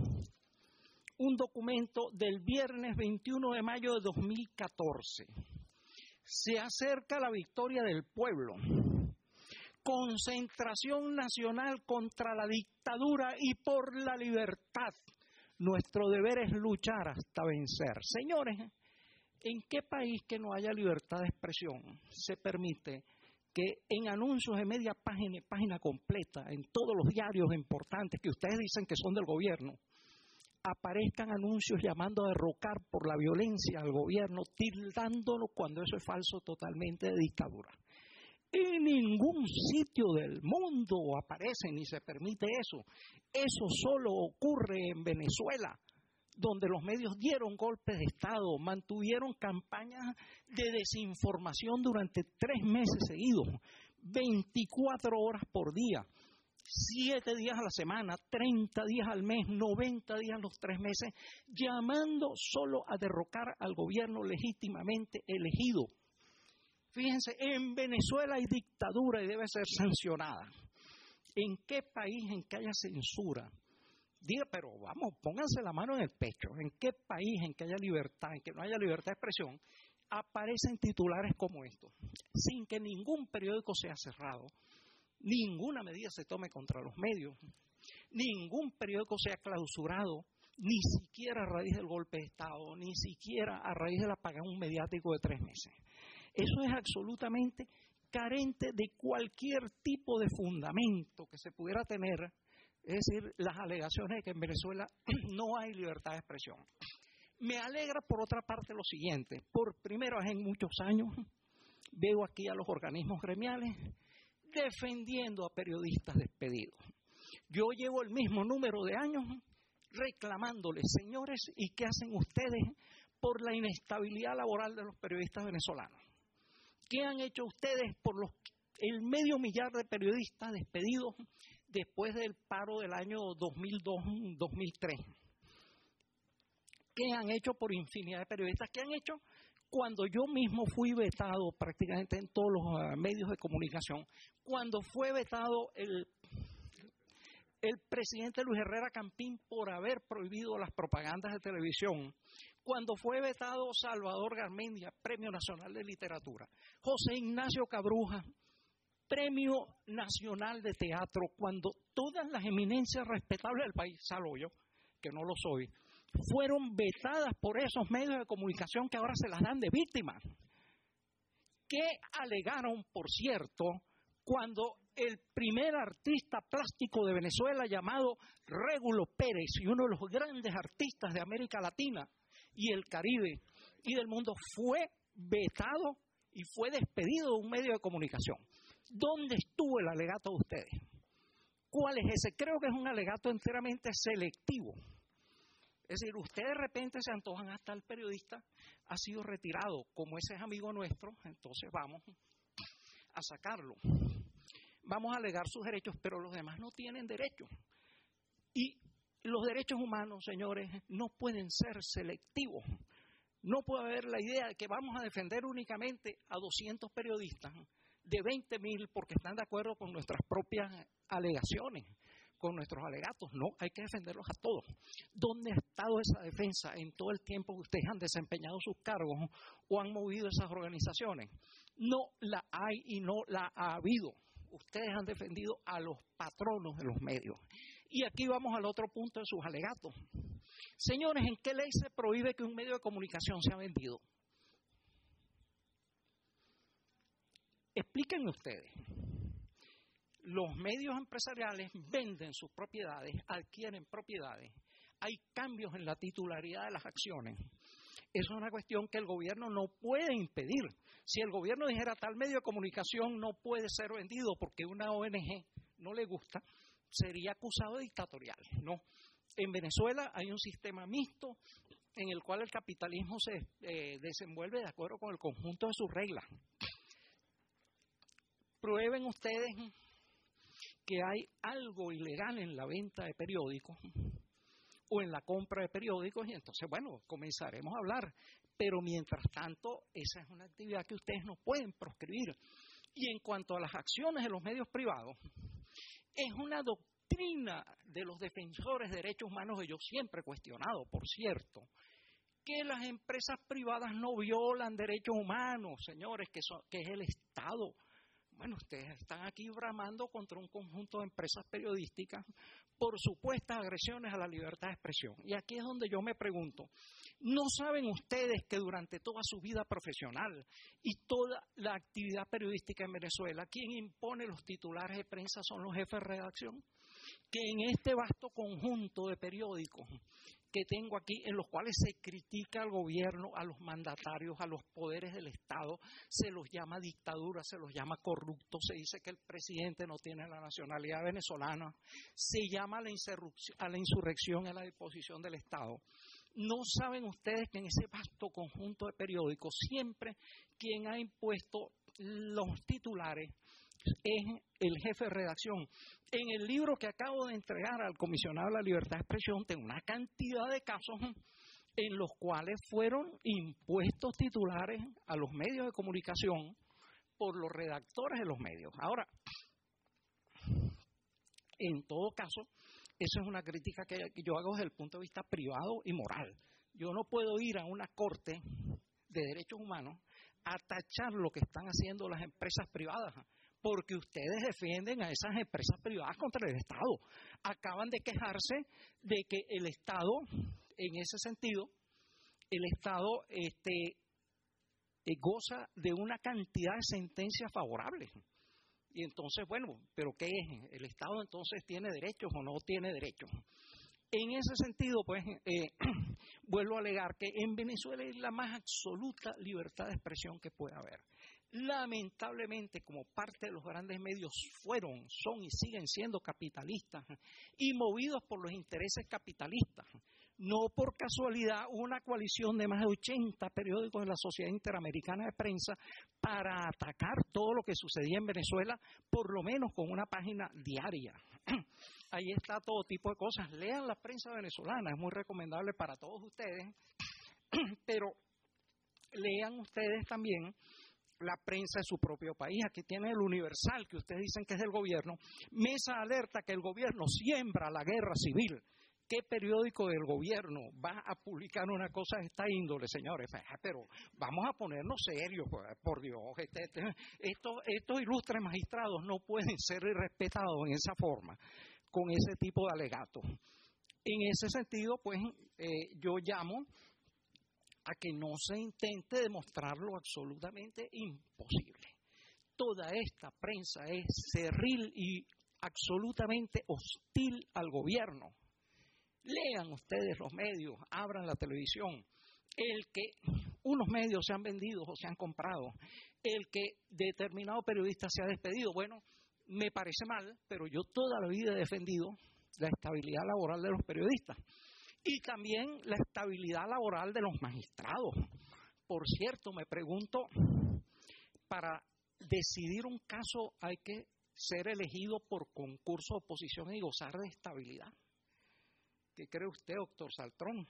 un documento del viernes veintiuno de mayo de dos mil catorce. Se acerca la victoria del pueblo. Concentración nacional contra la dictadura y por la libertad. Nuestro deber es luchar hasta vencer. Señores, ¿en qué país que no haya libertad de expresión se permite que en anuncios de media página y página completa, en todos los diarios importantes que ustedes dicen que son del gobierno, aparezcan anuncios llamando a derrocar por la violencia al gobierno, tildándolo cuando eso es falso totalmente de dictadura? En ningún sitio del mundo aparece ni se permite eso. Eso solo ocurre en Venezuela, donde los medios dieron golpes de Estado, mantuvieron campañas de desinformación durante tres meses seguidos, veinticuatro horas por día, siete días a la semana, treinta días al mes, noventa días los tres meses, llamando solo a derrocar al gobierno legítimamente elegido. Fíjense, en Venezuela hay dictadura y debe ser sancionada. ¿En qué país en que haya censura? Diga, pero vamos, pónganse la mano en el pecho. ¿En qué país en que haya libertad, en que no haya libertad de expresión, aparecen titulares como estos? Sin que ningún periódico sea cerrado, ninguna medida se tome contra los medios, ningún periódico sea clausurado, ni siquiera a raíz del golpe de Estado, ni siquiera a raíz del apagón mediático de tres meses. Eso es absolutamente carente de cualquier tipo de fundamento que se pudiera tener, es decir, las alegaciones de que en Venezuela no hay libertad de expresión. Me alegra por otra parte lo siguiente: por primera vez en muchos años veo aquí a los organismos gremiales defendiendo a periodistas despedidos. Yo llevo el mismo número de años reclamándoles, señores, ¿y qué hacen ustedes por la inestabilidad laboral de los periodistas venezolanos? ¿Qué han hecho ustedes por los, el medio millar de periodistas despedidos después del paro del año dos mil dos dos mil tres? ¿Qué han hecho por infinidad de periodistas? ¿Qué han hecho cuando yo mismo fui vetado prácticamente en todos los uh, medios de comunicación? Cuando fue vetado el, el presidente Luis Herrera Campín por haber prohibido las propagandas de televisión, cuando fue vetado Salvador Garmendia, Premio Nacional de Literatura, José Ignacio Cabruja, Premio Nacional de Teatro, cuando todas las eminencias respetables del país, salvo yo, que no lo soy, fueron vetadas por esos medios de comunicación que ahora se las dan de víctimas. ¿Qué alegaron, por cierto, cuando el primer artista plástico de Venezuela, llamado Régulo Pérez, y uno de los grandes artistas de América Latina y el Caribe y del mundo, fue vetado y fue despedido de un medio de comunicación? ¿Dónde estuvo el alegato de ustedes? ¿Cuál es ese? Creo que es un alegato enteramente selectivo. Es decir, ustedes de repente se antojan, hasta el periodista ha sido retirado, como ese es amigo nuestro, entonces vamos a sacarlo. Vamos a alegar sus derechos, pero los demás no tienen derechos. Y los derechos humanos, señores, no pueden ser selectivos. No puede haber la idea de que vamos a defender únicamente a doscientos periodistas de veinte mil porque están de acuerdo con nuestras propias alegaciones, con nuestros alegatos. No, hay que defenderlos a todos. ¿Dónde ha estado esa defensa en todo el tiempo que ustedes han desempeñado sus cargos o han movido esas organizaciones? No la hay y no la ha habido. Ustedes han defendido a los patronos de los medios. Y aquí vamos al otro punto de sus alegatos. Señores, ¿en qué ley se prohíbe que un medio de comunicación sea vendido? Explíquenme ustedes. Los medios empresariales venden sus propiedades, adquieren propiedades, hay cambios en la titularidad de las acciones. Eso es una cuestión que el gobierno no puede impedir. Si el gobierno dijera tal medio de comunicación no puede ser vendido porque una O N G no le gusta, sería acusado de dictatorial. No. En Venezuela hay un sistema mixto en el cual el capitalismo se eh, desenvuelve de acuerdo con el conjunto de sus reglas. Prueben ustedes que hay algo ilegal en la venta de periódicos o en la compra de periódicos y entonces, bueno, comenzaremos a hablar. pero mientras tanto, esa es una actividad que ustedes no pueden proscribir. Y en cuanto a las acciones de los medios privados, es una doctrina de los defensores de derechos humanos que yo siempre he cuestionado, por cierto, que las empresas privadas no violan derechos humanos, señores, que, son, que es el Estado. Bueno, ustedes están aquí bramando contra un conjunto de empresas periodísticas por supuestas agresiones a la libertad de expresión. Y aquí es donde yo me pregunto, ¿no saben ustedes que durante toda su vida profesional y toda la actividad periodística en Venezuela, quien impone los titulares de prensa son los jefes de redacción? Que en este vasto conjunto de periódicos que tengo aquí, en los cuales se critica al gobierno, a los mandatarios, a los poderes del Estado, se los llama dictadura, se los llama corruptos, se dice que el presidente no tiene la nacionalidad venezolana, se llama a la insurrección, a la insurrección, a la disposición del Estado. ¿No saben ustedes que en ese vasto conjunto de periódicos siempre quien ha impuesto los titulares es el jefe de redacción? En el libro que acabo de entregar al comisionado de la libertad de expresión tengo una cantidad de casos en los cuales fueron impuestos titulares a los medios de comunicación por los redactores de los medios. Ahora, en todo caso, eso es una crítica que yo hago desde el punto de vista privado y moral. Yo no puedo ir a una corte de derechos humanos a tachar lo que están haciendo las empresas privadas, porque ustedes defienden a esas empresas privadas contra el Estado. Acaban de quejarse de que el Estado, en ese sentido, el Estado este, eh, goza de una cantidad de sentencias favorables. Y entonces, bueno, ¿pero qué es? ¿El Estado entonces tiene derechos o no tiene derechos? En ese sentido, pues, eh, vuelvo a alegar que en Venezuela es la más absoluta libertad de expresión que puede haber. Lamentablemente, como parte de los grandes medios fueron, son y siguen siendo capitalistas y movidos por los intereses capitalistas. No por casualidad, una coalición de más de ochenta periódicos de la Sociedad Interamericana de Prensa para atacar todo lo que sucedía en Venezuela, por lo menos con una página diaria. Ahí está todo tipo de cosas. Lean la prensa venezolana, es muy recomendable para todos ustedes, pero lean ustedes también la prensa de su propio país. Aquí tienen el Universal, que ustedes dicen que es del gobierno. Mesa alerta que el gobierno siembra la guerra civil. ¿Qué periódico del gobierno va a publicar una cosa de esta índole, señores? Pero vamos a ponernos serios, por Dios. Este, este, estos, estos ilustres magistrados no pueden ser irrespetados en esa forma, con ese tipo de alegatos. En ese sentido, pues, eh, yo llamo a que no se intente demostrar lo absolutamente imposible. Toda esta prensa es cerril y absolutamente hostil al gobierno. Lean ustedes los medios, abran la televisión. El que unos medios se han vendido o se han comprado, el que determinado periodista se ha despedido, bueno, me parece mal, pero yo toda la vida he defendido la estabilidad laboral de los periodistas. Y también la estabilidad laboral de los magistrados. Por cierto, me pregunto, para decidir un caso hay que ser elegido por concurso de oposición y gozar de estabilidad. ¿Qué cree usted, doctor Saltrón?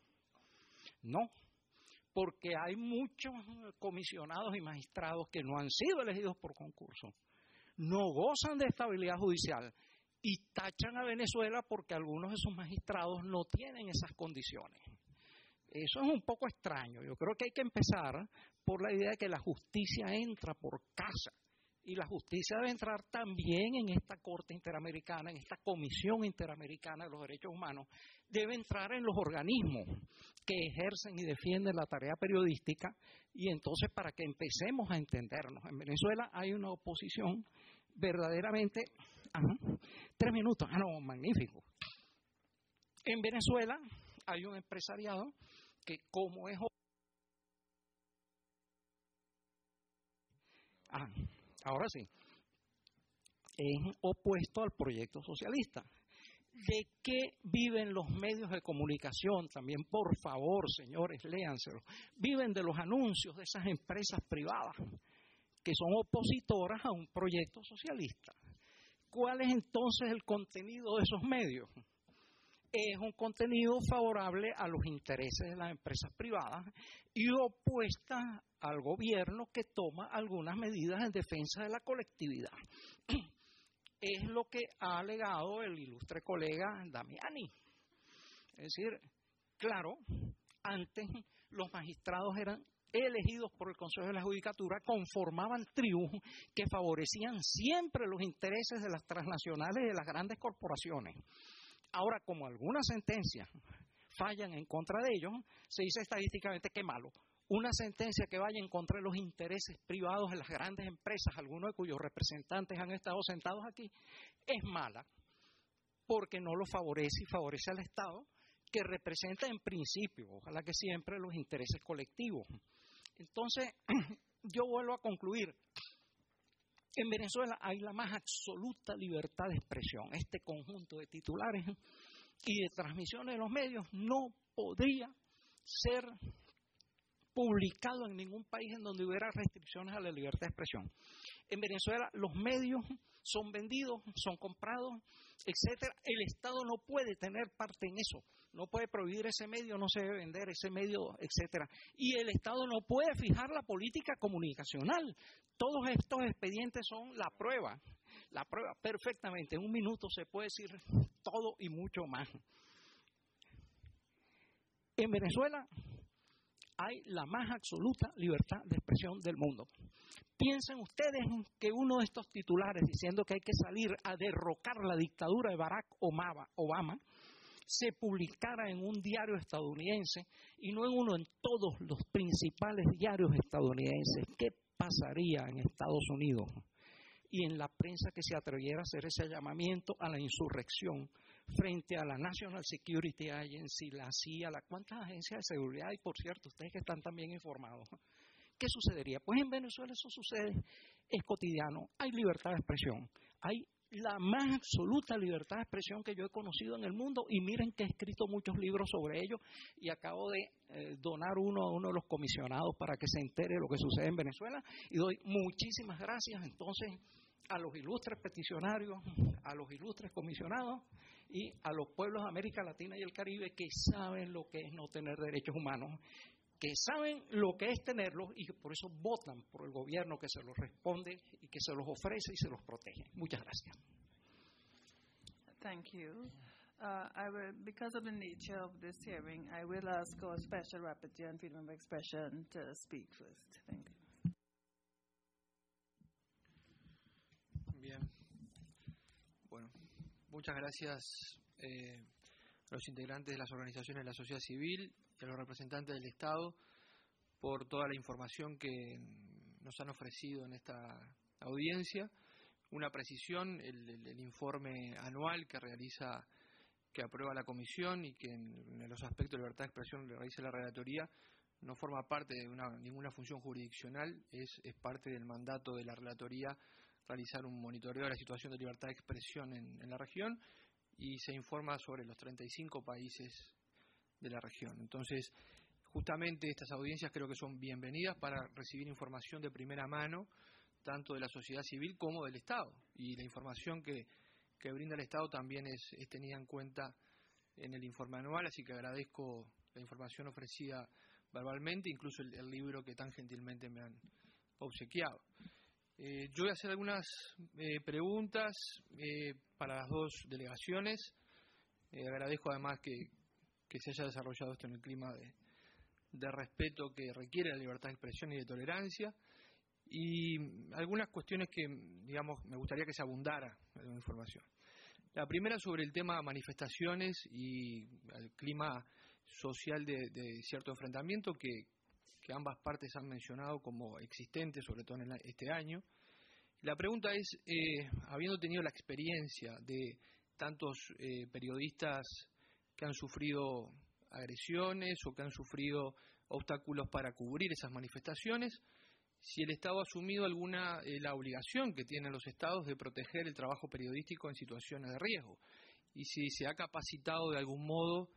No, porque hay muchos comisionados y magistrados que no han sido elegidos por concurso, no gozan de estabilidad judicial y tachan a Venezuela porque algunos de sus magistrados no tienen esas condiciones. Eso es un poco extraño. Yo creo que hay que empezar por la idea de que la justicia entra por casa. Y la justicia debe entrar también en esta Corte Interamericana, en esta Comisión Interamericana de los Derechos Humanos. Debe entrar en los organismos que ejercen y defienden la tarea periodística. Y entonces, para que empecemos a entendernos, en Venezuela hay una oposición verdaderamente... Ajá, tres minutos, ah no, magnífico. En Venezuela hay un empresariado que, como es... Ah, ahora sí, es opuesto al proyecto socialista. ¿De qué viven los medios de comunicación? También, por favor, señores, léanselo. Viven de los anuncios de esas empresas privadas que son opositoras a un proyecto socialista. ¿Cuál es entonces el contenido de esos medios? es un contenido favorable a los intereses de las empresas privadas y opuesta al gobierno que toma algunas medidas en defensa de la colectividad. Es lo que ha alegado el ilustre colega Damiani. Es decir, claro, antes los magistrados eran elegidos por el Consejo de la Judicatura, conformaban tribus que favorecían siempre los intereses de las transnacionales y de las grandes corporaciones. Ahora, como algunas sentencias fallan en contra de ellos, se dice estadísticamente que malo. Una sentencia que vaya en contra de los intereses privados de las grandes empresas, algunos de cuyos representantes han estado sentados aquí, es mala, porque no lo favorece y favorece al Estado, que representa en principio, ojalá que siempre, los intereses colectivos. Entonces, yo vuelvo a concluir. En Venezuela hay la más absoluta libertad de expresión. Este conjunto de titulares y de transmisiones de los medios no podría ser publicado en ningún país en donde hubiera restricciones a la libertad de expresión. En Venezuela los medios son vendidos, son comprados, etcétera. El Estado no puede tener parte en eso. No puede prohibir ese medio, no se debe vender ese medio, etcétera. Y el Estado no puede fijar la política comunicacional. Todos estos expedientes son la prueba, la prueba perfectamente. En un minuto se puede decir todo y mucho más. En Venezuela hay la más absoluta libertad de expresión del mundo. Piensen ustedes que uno de estos titulares diciendo que hay que salir a derrocar la dictadura de Barack Obama se publicara en un diario estadounidense y no en uno en todos los principales diarios estadounidenses. ¿Qué pasaría en Estados Unidos? Y en la prensa que se atreviera a hacer ese llamamiento a la insurrección frente a la National Security Agency, la C I A, la cuántas agencias de seguridad, y por cierto, ustedes que están también informados, ¿qué sucedería? Pues en Venezuela eso sucede, es cotidiano, hay libertad de expresión, hay la más absoluta libertad de expresión que yo he conocido en el mundo, y miren que he escrito muchos libros sobre ello, y acabo de eh, donar uno a uno de los comisionados para que se entere de lo que sucede en Venezuela, y doy muchísimas gracias entonces a los ilustres peticionarios, a los ilustres comisionados y a los pueblos de América Latina y el Caribe que saben lo que es no tener derechos humanos, que saben lo que es tenerlos y que por eso votan por el gobierno que se los responde y que se los ofrece y se los protege. Muchas gracias. Thank you. Uh, I will, because of the nature of this hearing, I will ask our Special Rapporteur on Freedom of Expression to speak first. Thank you. Bien. Bueno, muchas gracias eh, a los integrantes de las organizaciones de la sociedad civil y a los representantes del Estado por toda la información que nos han ofrecido en esta audiencia. Una precisión, el, el, el informe anual que realiza, que aprueba la Comisión y que en, en los aspectos de libertad de expresión le realiza la Relatoría, no forma parte de una, ninguna función jurisdiccional, es, es parte del mandato de la Relatoría realizar un monitoreo de la situación de libertad de expresión en, en la región, y se informa sobre los treinta y cinco países de la región. Entonces, justamente estas audiencias creo que son bienvenidas para recibir información de primera mano, tanto de la sociedad civil como del Estado. Y la información que, que brinda el Estado también es, es tenida en cuenta en el informe anual, así que agradezco la información ofrecida verbalmente, incluso el, el libro que tan gentilmente me han obsequiado. Eh, yo voy a hacer algunas eh, preguntas eh, para las dos delegaciones. Eh, agradezco además que, que se haya desarrollado esto en el clima de, de respeto que requiere la libertad de expresión y de tolerancia. Y algunas cuestiones que, digamos, me gustaría que se abundara en la información. La primera sobre el tema de manifestaciones y el clima social de, de cierto enfrentamiento que que ambas partes han mencionado como existente, sobre todo en este año. La pregunta es, eh, habiendo tenido la experiencia de tantos eh, periodistas que han sufrido agresiones o que han sufrido obstáculos para cubrir esas manifestaciones, si el Estado ha asumido alguna eh, la obligación que tienen los Estados de proteger el trabajo periodístico en situaciones de riesgo, y si se ha capacitado de algún modo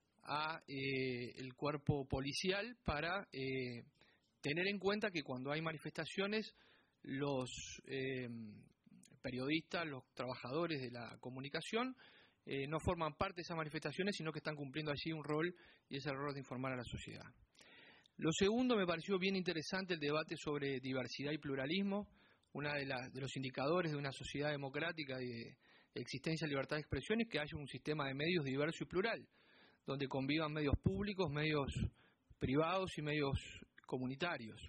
a eh, el cuerpo policial para eh, tener en cuenta que cuando hay manifestaciones los eh, periodistas, los trabajadores de la comunicación eh, no forman parte de esas manifestaciones, sino que están cumpliendo allí un rol, y es el rol de informar a la sociedad. Lo segundo, me pareció bien interesante el debate sobre diversidad y pluralismo, uno de, la, de los indicadores de una sociedad democrática y de existencia de libertad de expresión es que haya un sistema de medios diverso y plural, donde convivan medios públicos, medios privados y medios comunitarios.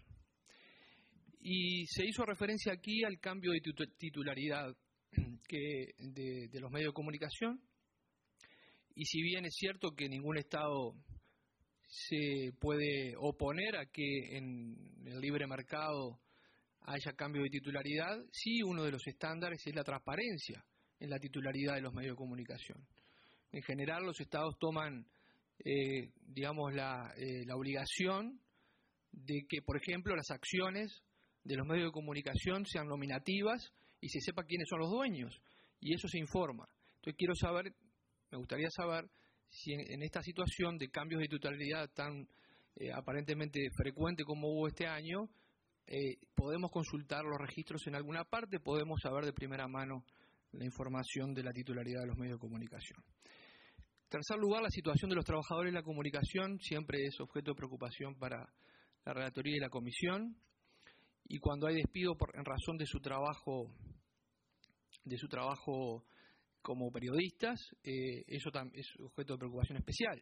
Y se hizo referencia aquí al cambio de titularidad que de, de los medios de comunicación, y si bien es cierto que ningún Estado se puede oponer a que en el libre mercado haya cambio de titularidad, sí uno de los estándares es la transparencia en la titularidad de los medios de comunicación. En general los Estados toman, eh, digamos, la, eh, la obligación de que, por ejemplo, las acciones de los medios de comunicación sean nominativas y se sepa quiénes son los dueños, y eso se informa. Entonces quiero saber, me gustaría saber si en, en esta situación de cambios de titularidad tan eh, aparentemente frecuente como hubo este año, eh, podemos consultar los registros en alguna parte, podemos saber de primera mano la información de la titularidad de los medios de comunicación. En tercer lugar, la situación de los trabajadores de la comunicación siempre es objeto de preocupación para la Relatoría y la Comisión, y cuando hay despido por, en razón de su trabajo de su trabajo como periodistas, eh, eso tam, es objeto de preocupación especial.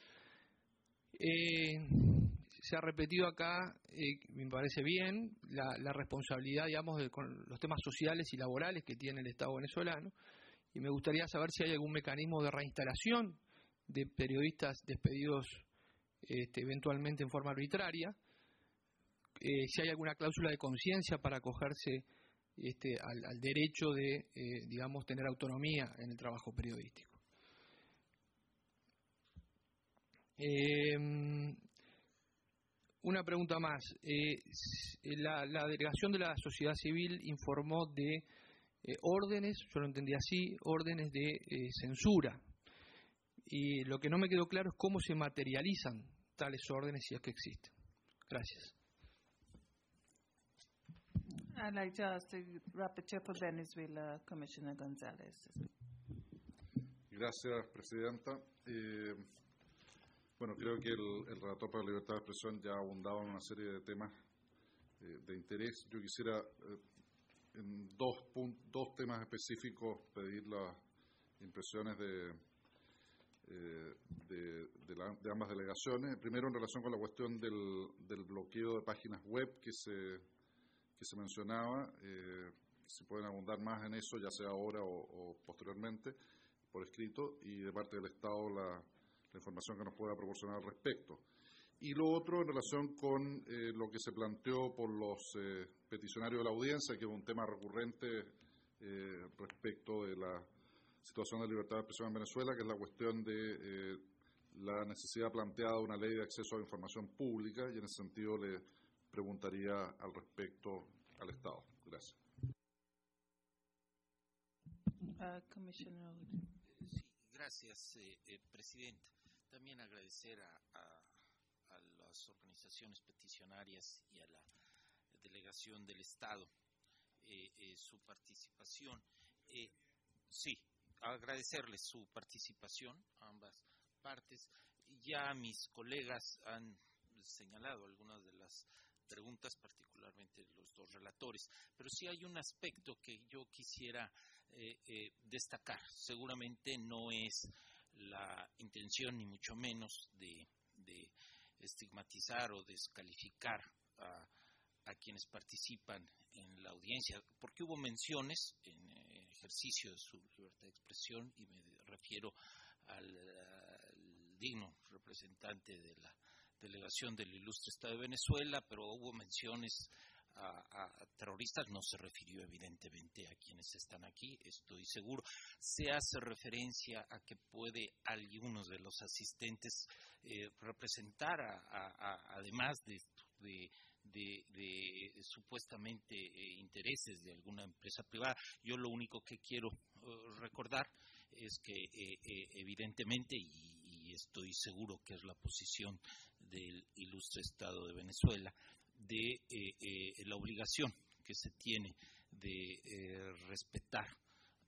Eh, se ha repetido acá, eh, me parece bien, la, la responsabilidad, digamos, de, con los temas sociales y laborales que tiene el Estado venezolano, y me gustaría saber si hay algún mecanismo de reinstalación de periodistas despedidos este, eventualmente en forma arbitraria, eh, si hay alguna cláusula de conciencia para acogerse este, al, al derecho de, eh, digamos, tener autonomía en el trabajo periodístico. Eh, una pregunta más. Eh, la, la delegación de la sociedad civil informó de eh, órdenes, yo lo entendí así, órdenes de eh, censura. Y lo que no me quedó claro es cómo se materializan tales órdenes, si es que existen. Gracias. I'd like to ask the Rapporteur for Venezuela, Commissioner González. Gracias, Presidenta. Eh, bueno, creo que el, el relator para la libertad de expresión ya ha abundado en una serie de temas eh, de interés. Yo quisiera, eh, en dos, dos temas específicos, pedir las impresiones de, eh, de, de, la, de ambas delegaciones. Primero, en relación con la cuestión del, del bloqueo de páginas web que se... que se mencionaba, eh, si pueden abundar más en eso, ya sea ahora o, o posteriormente, por escrito, y de parte del Estado la, la información que nos pueda proporcionar al respecto. Y lo otro, en relación con eh, lo que se planteó por los eh, peticionarios de la audiencia, que es un tema recurrente eh, respecto de la situación de libertad de expresión en Venezuela, que es la cuestión de eh, la necesidad planteada de una ley de acceso a la información pública, y en ese sentido le preguntaría al respecto al Estado. Gracias. Uh, Commissioner. Sí, gracias, eh, eh, Presidenta. También agradecer a, a, a las organizaciones peticionarias y a la delegación del Estado eh, eh, su participación. Eh, sí, agradecerles su participación a ambas partes. Ya mis colegas han señalado algunas de las preguntas, particularmente los dos relatores, pero sí hay un aspecto que yo quisiera eh, eh, destacar. Seguramente no es la intención, ni mucho menos, de, de estigmatizar o descalificar a, a quienes participan en la audiencia, porque hubo menciones en eh, ejercicio de su libertad de expresión, y me refiero al, al digno representante de la delegación del ilustre Estado de Venezuela, pero hubo menciones a, a terroristas. No se refirió evidentemente a quienes están aquí, estoy seguro. Se hace referencia a que puede algunos de los asistentes eh, representar, a, a, a, además de, de, de, de supuestamente eh, intereses de alguna empresa privada. Yo lo único que quiero uh, recordar es que eh, eh, evidentemente, y, y estoy seguro que es la posición del ilustre Estado de Venezuela, de eh, eh, la obligación que se tiene de eh, respetar a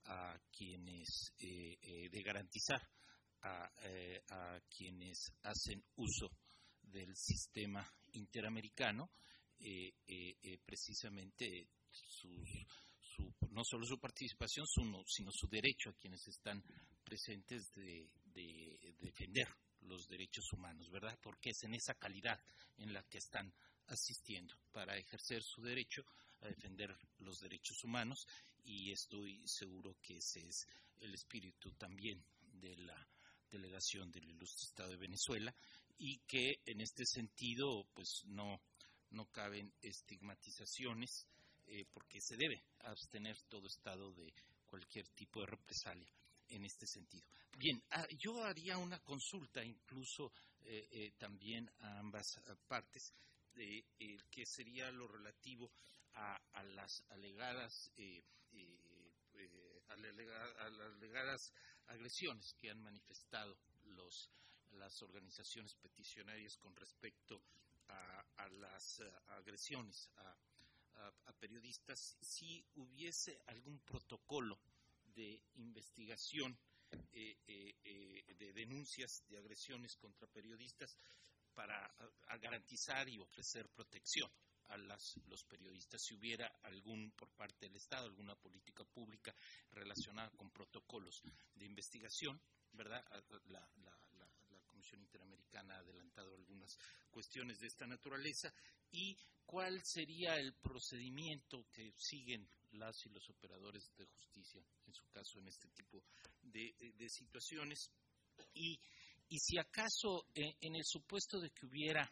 a quienes, eh, eh, de garantizar a, eh, a quienes hacen uso del sistema interamericano, eh, eh, eh, precisamente sus, su, no solo su participación, sino, sino su derecho a quienes están presentes de, de, de defender los derechos humanos, ¿verdad? Porque es en esa calidad en la que están asistiendo para ejercer su derecho a defender los derechos humanos, y estoy seguro que ese es el espíritu también de la delegación del Ilustre Estado de Venezuela, y que en este sentido pues no, no caben estigmatizaciones, eh, porque se debe abstener todo Estado de cualquier tipo de represalia en este sentido. Bien, ah, yo haría una consulta incluso eh, eh, también a ambas a partes, de eh, que sería lo relativo a, a las alegadas eh, eh, eh, a, la, a las alegadas agresiones que han manifestado los las organizaciones peticionarias con respecto a, a las a agresiones a, a, a periodistas. Si hubiese algún protocolo de investigación eh, eh, eh, de denuncias de agresiones contra periodistas para a, a garantizar y ofrecer protección a las, los periodistas, si hubiera algún por parte del Estado, alguna política pública relacionada con protocolos de investigación, ¿verdad? La, la, la, la Comisión Interamericana ha adelantado algunas cuestiones de esta naturaleza. ¿Y cuál sería el procedimiento que siguen las y los operadores de justicia, en su caso, en este tipo de, de, de situaciones? Y, y si acaso, eh, en el supuesto de que hubiera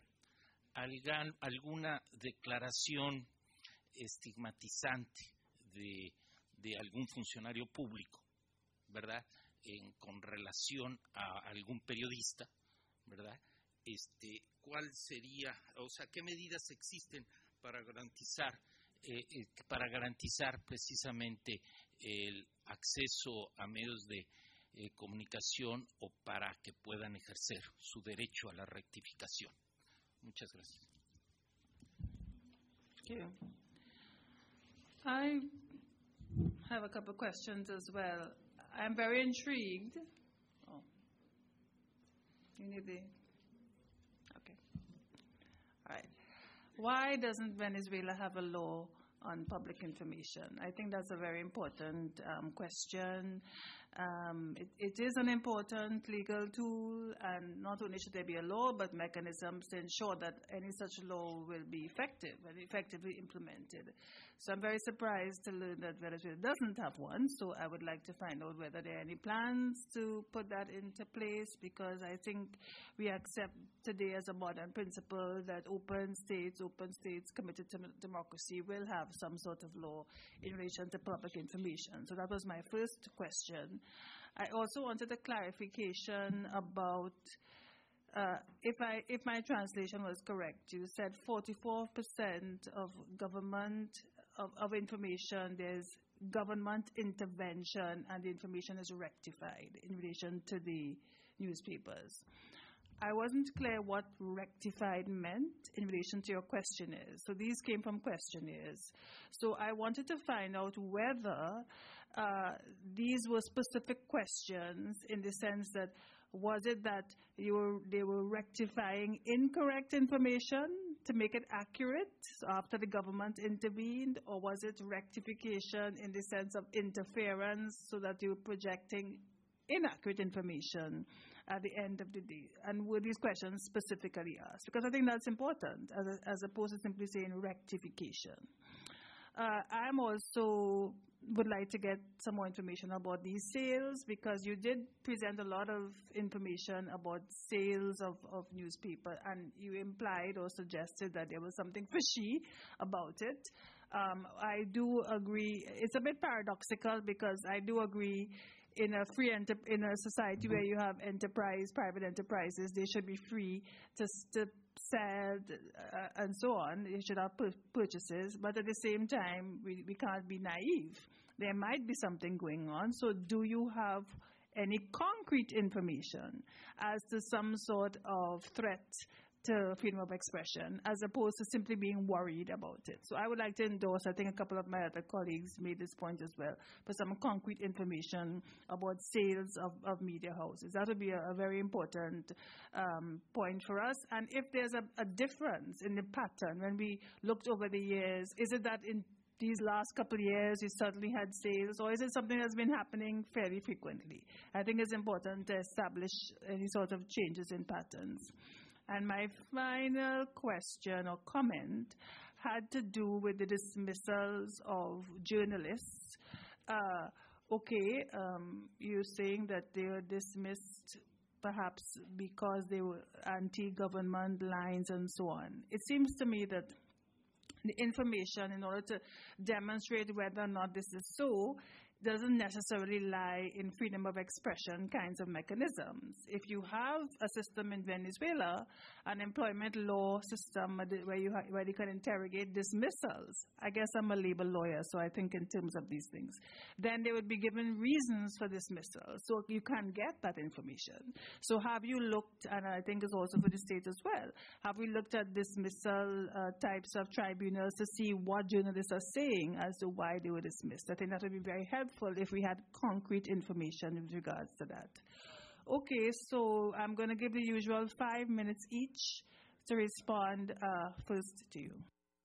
algan, alguna declaración estigmatizante de, de algún funcionario público, ¿verdad?, en, con relación a algún periodista, ¿verdad?, este, ¿cuál sería, o sea, qué medidas existen para garantizar, eh, eh, para garantizar precisamente el acceso a medios de eh, comunicación, o para que puedan ejercer su derecho a la rectificación? Muchas gracias. Thank you. I have a couple of questions as well. I'm very intrigued. Oh, you need the. Okay. All right. Why doesn't Venezuela have a law on public information? I think that's a very important um, question. Um, it, it is an important legal tool, and not only should there be a law, but mechanisms to ensure that any such law will be effective and effectively implemented. So I'm very surprised to learn that Venezuela doesn't have one, so I would like to find out whether there are any plans to put that into place, because I think we accept today as a modern principle that open states, open states committed to democracy will have some sort of law in relation to public information. So that was my first question. I also wanted a clarification about, uh, if I if my translation was correct, you said forty-four percent of government, of, of information, there's government intervention and the information is rectified in relation to the newspapers. I wasn't clear what rectified meant in relation to your questionnaires. So these came from questionnaires. So I wanted to find out whether uh, these were specific questions, in the sense that, was it that you were, they were rectifying incorrect information to make it accurate after the government intervened, or was it rectification in the sense of interference so that you were projecting inaccurate information at the end of the day? And were these questions specifically asked? Because I think that's important, as, a, as opposed to simply saying rectification. Uh, I'm also would like to get some more information about these sales, because you did present a lot of information about sales of, of newspaper, and you implied or suggested that there was something fishy about it. Um, I do agree. It's a bit paradoxical, because I do agree in a free enter- in a society mm-hmm. where you have enterprise, private enterprises, they should be free to, to sell uh, and so on. You should have pur- purchases, but at the same time, we, we can't be naive. There might be something going on. So do you have any concrete information as to some sort of threat to freedom of expression as opposed to simply being worried about it. So I would like to endorse, I think a couple of my other colleagues made this point as well, for some concrete information about sales of, of media houses. That would be a, a very important um, point for us. And if there's a, a difference in the pattern when we looked over the years, is it that in these last couple of years we certainly had sales, or is it something that's been happening fairly frequently? I think it's important to establish any sort of changes in patterns. And my final question or comment had to do with the dismissals of journalists. Uh, okay, um, you're saying that they were dismissed perhaps because they were anti-government lines and so on. It seems to me that the information, in order to demonstrate whether or not this is so, doesn't necessarily lie in freedom of expression kinds of mechanisms. If you have a system in Venezuela, an employment law system where you, ha- where you can interrogate dismissals, I guess I'm a labor lawyer, so I think in terms of these things, then they would be given reasons for dismissal, so you can get that information. So have you looked, and I think it's also for the state as well, have we looked at dismissal uh, types of tribunals to see what journalists are saying as to why they were dismissed? I think that would be very helpful if we had concrete information with regards to that. Okay, so I'm going to give the usual five minutes each to respond. Uh, first to you.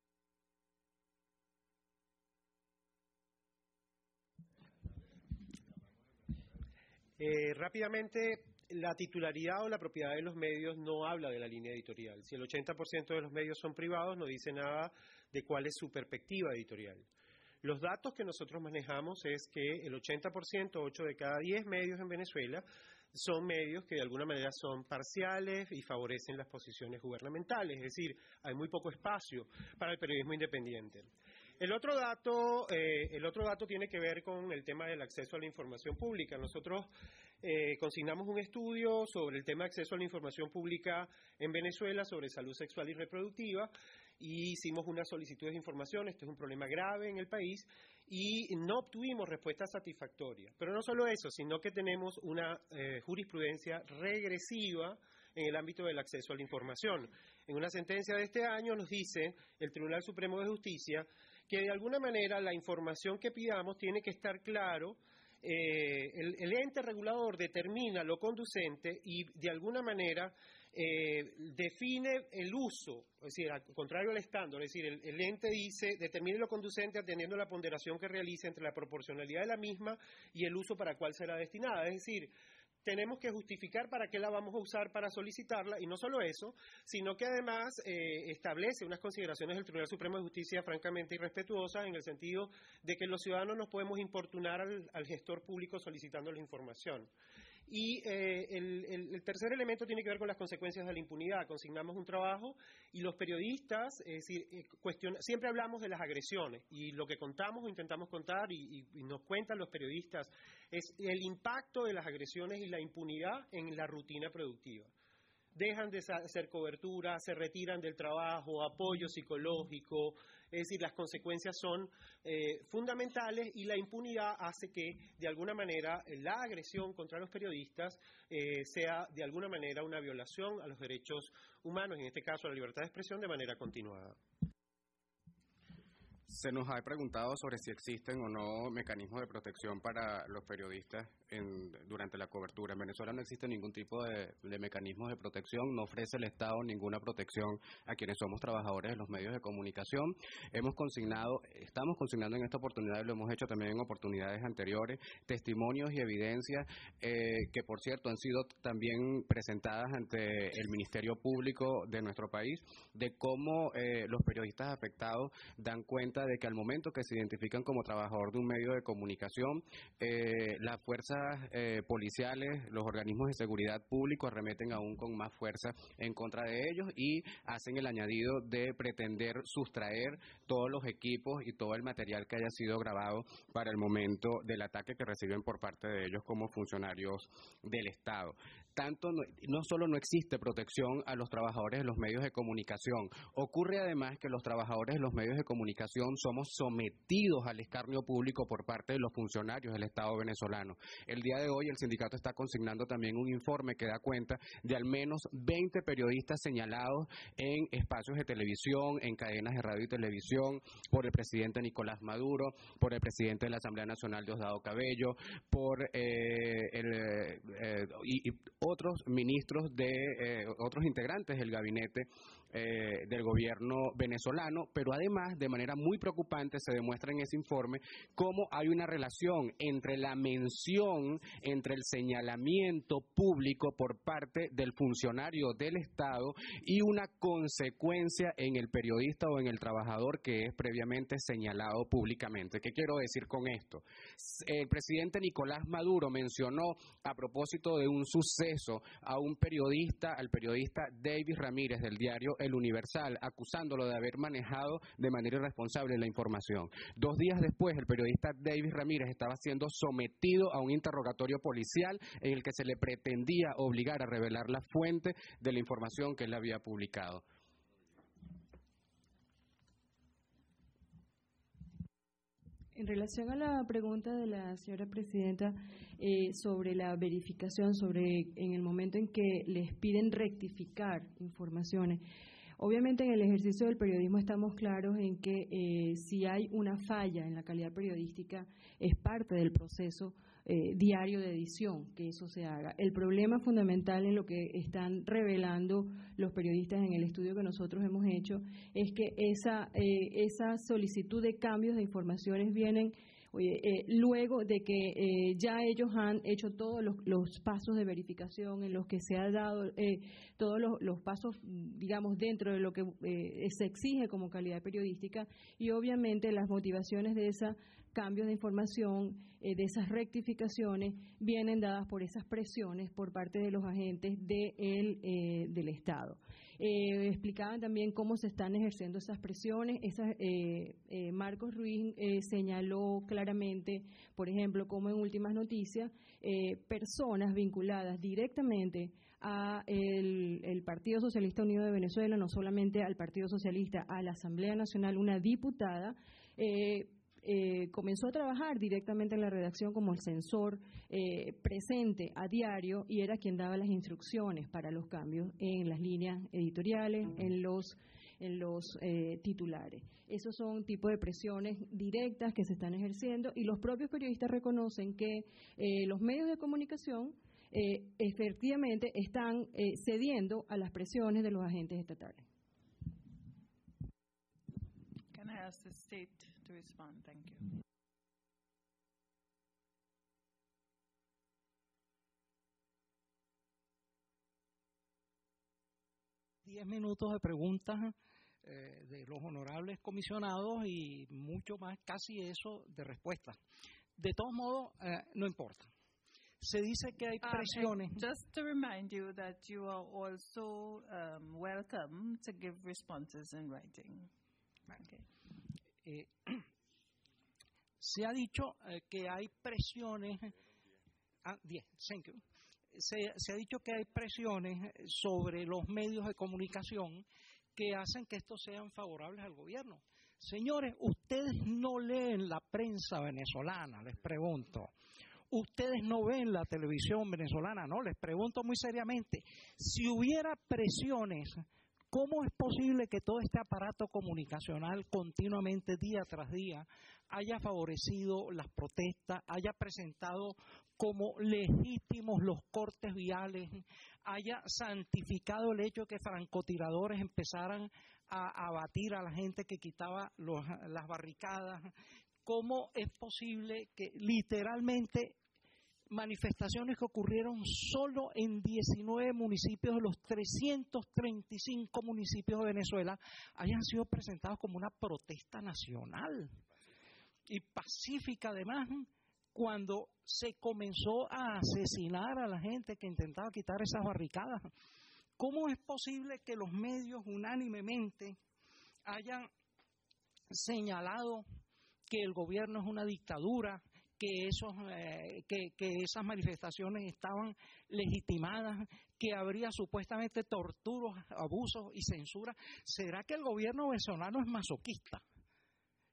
Eh, rápidamente, la titularidad o la propiedad de los medios no habla de la línea editorial. Si el ochenta por ciento de los medios son privados, no dice nada de cuál es su perspectiva editorial. Los datos que nosotros manejamos es que el ochenta por ciento, ocho de cada diez medios en Venezuela, son medios que de alguna manera son parciales y favorecen las posiciones gubernamentales, es decir, hay muy poco espacio para el periodismo independiente. El otro dato, eh, el otro dato tiene que ver con el tema del acceso a la información pública. Nosotros eh, consignamos un estudio sobre el tema de acceso a la información pública en Venezuela sobre salud sexual y reproductiva, y hicimos una solicitud de información. Este es un problema grave en el país y no obtuvimos respuesta satisfactoria. Pero no solo eso, sino que tenemos una eh, jurisprudencia regresiva en el ámbito del acceso a la información. En una sentencia de este año nos dice el Tribunal Supremo de Justicia que de alguna manera la información que pidamos tiene que estar claro. Eh, el, el ente regulador determina lo conducente y de alguna manera eh, define el uso, es decir, al contrario al estándar, es decir, el, el ente dice, determine lo conducente atendiendo la ponderación que realice entre la proporcionalidad de la misma y el uso para cuál será destinada, es decir, tenemos que justificar para qué la vamos a usar para solicitarla, y no solo eso, sino que además eh, establece unas consideraciones del Tribunal Supremo de Justicia francamente irrespetuosas, en el sentido de que los ciudadanos nos podemos importunar al, al gestor público solicitando la información. Y eh, el, el, el tercer elemento tiene que ver con las consecuencias de la impunidad. Consignamos un trabajo y los periodistas, es decir, eh, cuestiona, siempre hablamos de las agresiones, y lo que contamos o intentamos contar y, y, y nos cuentan los periodistas es el impacto de las agresiones y la impunidad en la rutina productiva. Dejan de hacer cobertura, se retiran del trabajo, apoyo psicológico, es decir, las consecuencias son eh, fundamentales, y la impunidad hace que, de alguna manera, la agresión contra los periodistas eh, sea, de alguna manera, una violación a los derechos humanos, en este caso a la libertad de expresión, de manera continuada. Se nos ha preguntado sobre si existen o no mecanismos de protección para los periodistas en, durante la cobertura. En Venezuela no existe ningún tipo de, de mecanismos de protección, no ofrece el Estado ninguna protección a quienes somos trabajadores de los medios de comunicación. Hemos consignado, estamos consignando en esta oportunidad, y lo hemos hecho también en oportunidades anteriores, testimonios y evidencias eh, que, por cierto, han sido también presentadas ante el Ministerio Público de nuestro país, de cómo eh, los periodistas afectados dan cuenta de que al momento que se identifican como trabajador de un medio de comunicación, eh, las fuerzas eh, policiales, los organismos de seguridad público arremeten aún con más fuerza en contra de ellos y hacen el añadido de pretender sustraer todos los equipos y todo el material que haya sido grabado para el momento del ataque que reciben por parte de ellos como funcionarios del Estado. Tanto no, no solo no existe protección a los trabajadores de los medios de comunicación, ocurre además que los trabajadores de los medios de comunicación información, somos sometidos al escarnio público por parte de los funcionarios del Estado venezolano. El día de hoy el sindicato está consignando también un informe que da cuenta de al menos veinte periodistas señalados en espacios de televisión, en cadenas de radio y televisión, por el presidente Nicolás Maduro, por el presidente de la Asamblea Nacional, Diosdado Cabello, por eh, el, eh, y, y otros ministros de eh, otros integrantes del gabinete eh, del gobierno venezolano, pero además, de manera muy preocupante, se demuestra en ese informe cómo hay una relación entre la mención, entre el señalamiento público por parte del funcionario del Estado y una consecuencia en el periodista o en el trabajador que es previamente señalado públicamente. ¿Qué quiero decir con esto? El presidente Nicolás Maduro mencionó, a propósito de un suceso, a un periodista, al periodista David Ramírez del diario El Universal, acusándolo de haber manejado de manera irresponsable la información. Dos días después, el periodista David Ramírez estaba siendo sometido a un interrogatorio policial en el que se le pretendía obligar a revelar la fuente de la información que él había publicado. En relación a la pregunta de la señora presidenta eh, sobre la verificación, sobre en el momento en que les piden rectificar informaciones, obviamente en el ejercicio del periodismo estamos claros en que eh, si hay una falla en la calidad periodística es parte del proceso eh, diario de edición que eso se haga. El problema fundamental en lo que están revelando los periodistas en el estudio que nosotros hemos hecho es que esa, eh, esa solicitud de cambios de informaciones vienen Oye, eh, luego de que eh, ya ellos han hecho todos los, los pasos de verificación en los que se ha dado eh, todos los, los pasos, digamos, dentro de lo que eh, se exige como calidad periodística, y obviamente las motivaciones de esos cambios de información, eh, de esas rectificaciones, vienen dadas por esas presiones por parte de los agentes de el, eh, del Estado. Eh, explicaban también cómo se están ejerciendo esas presiones. Esas, eh, eh, Marcos Ruiz eh, señaló claramente, por ejemplo, cómo en Últimas Noticias, eh, personas vinculadas directamente a el, el Partido Socialista Unido de Venezuela, no solamente al Partido Socialista, a la Asamblea Nacional, una diputada, eh, Eh, comenzó a trabajar directamente en la redacción como el censor eh, presente a diario, y era quien daba las instrucciones para los cambios en las líneas editoriales, en los en los eh, titulares. Esos son tipos de presiones directas que se están ejerciendo, y los propios periodistas reconocen que eh, los medios de comunicación eh, efectivamente están eh, cediendo a las presiones de los agentes estatales. Can I ask the state to respond? Thank you. Diez minutos de preguntas eh, de los honorables comisionados y mucho más, casi eso, de respuestas. De todos modos, eh, no importa. Se dice que hay presiones. Um, just to remind you that you are also um, welcome to give responses in writing. Okay. Eh, se ha dicho eh, que hay presiones, ah, diez, thank you. Se, se ha dicho que hay presiones sobre los medios de comunicación que hacen que estos sean favorables al gobierno. Señores, ustedes no leen la prensa venezolana, les pregunto. Ustedes no ven la televisión venezolana, no, les pregunto muy seriamente. Si hubiera presiones, ¿cómo es posible que todo este aparato comunicacional continuamente, día tras día, haya favorecido las protestas, haya presentado como legítimos los cortes viales, haya santificado el hecho de que francotiradores empezaran a abatir a la gente que quitaba los, las barricadas? ¿Cómo es posible que literalmente manifestaciones que ocurrieron solo en diecinueve municipios de los trescientos treinta y cinco municipios de Venezuela hayan sido presentados como una protesta nacional y pacífica, además, cuando se comenzó a asesinar a la gente que intentaba quitar esas barricadas? ¿Cómo es posible que los medios unánimemente hayan señalado que el gobierno es una dictadura, que esos eh, que, que esas manifestaciones estaban legitimadas, que habría supuestamente torturas, abusos y censura? ¿Será que el gobierno venezolano es masoquista?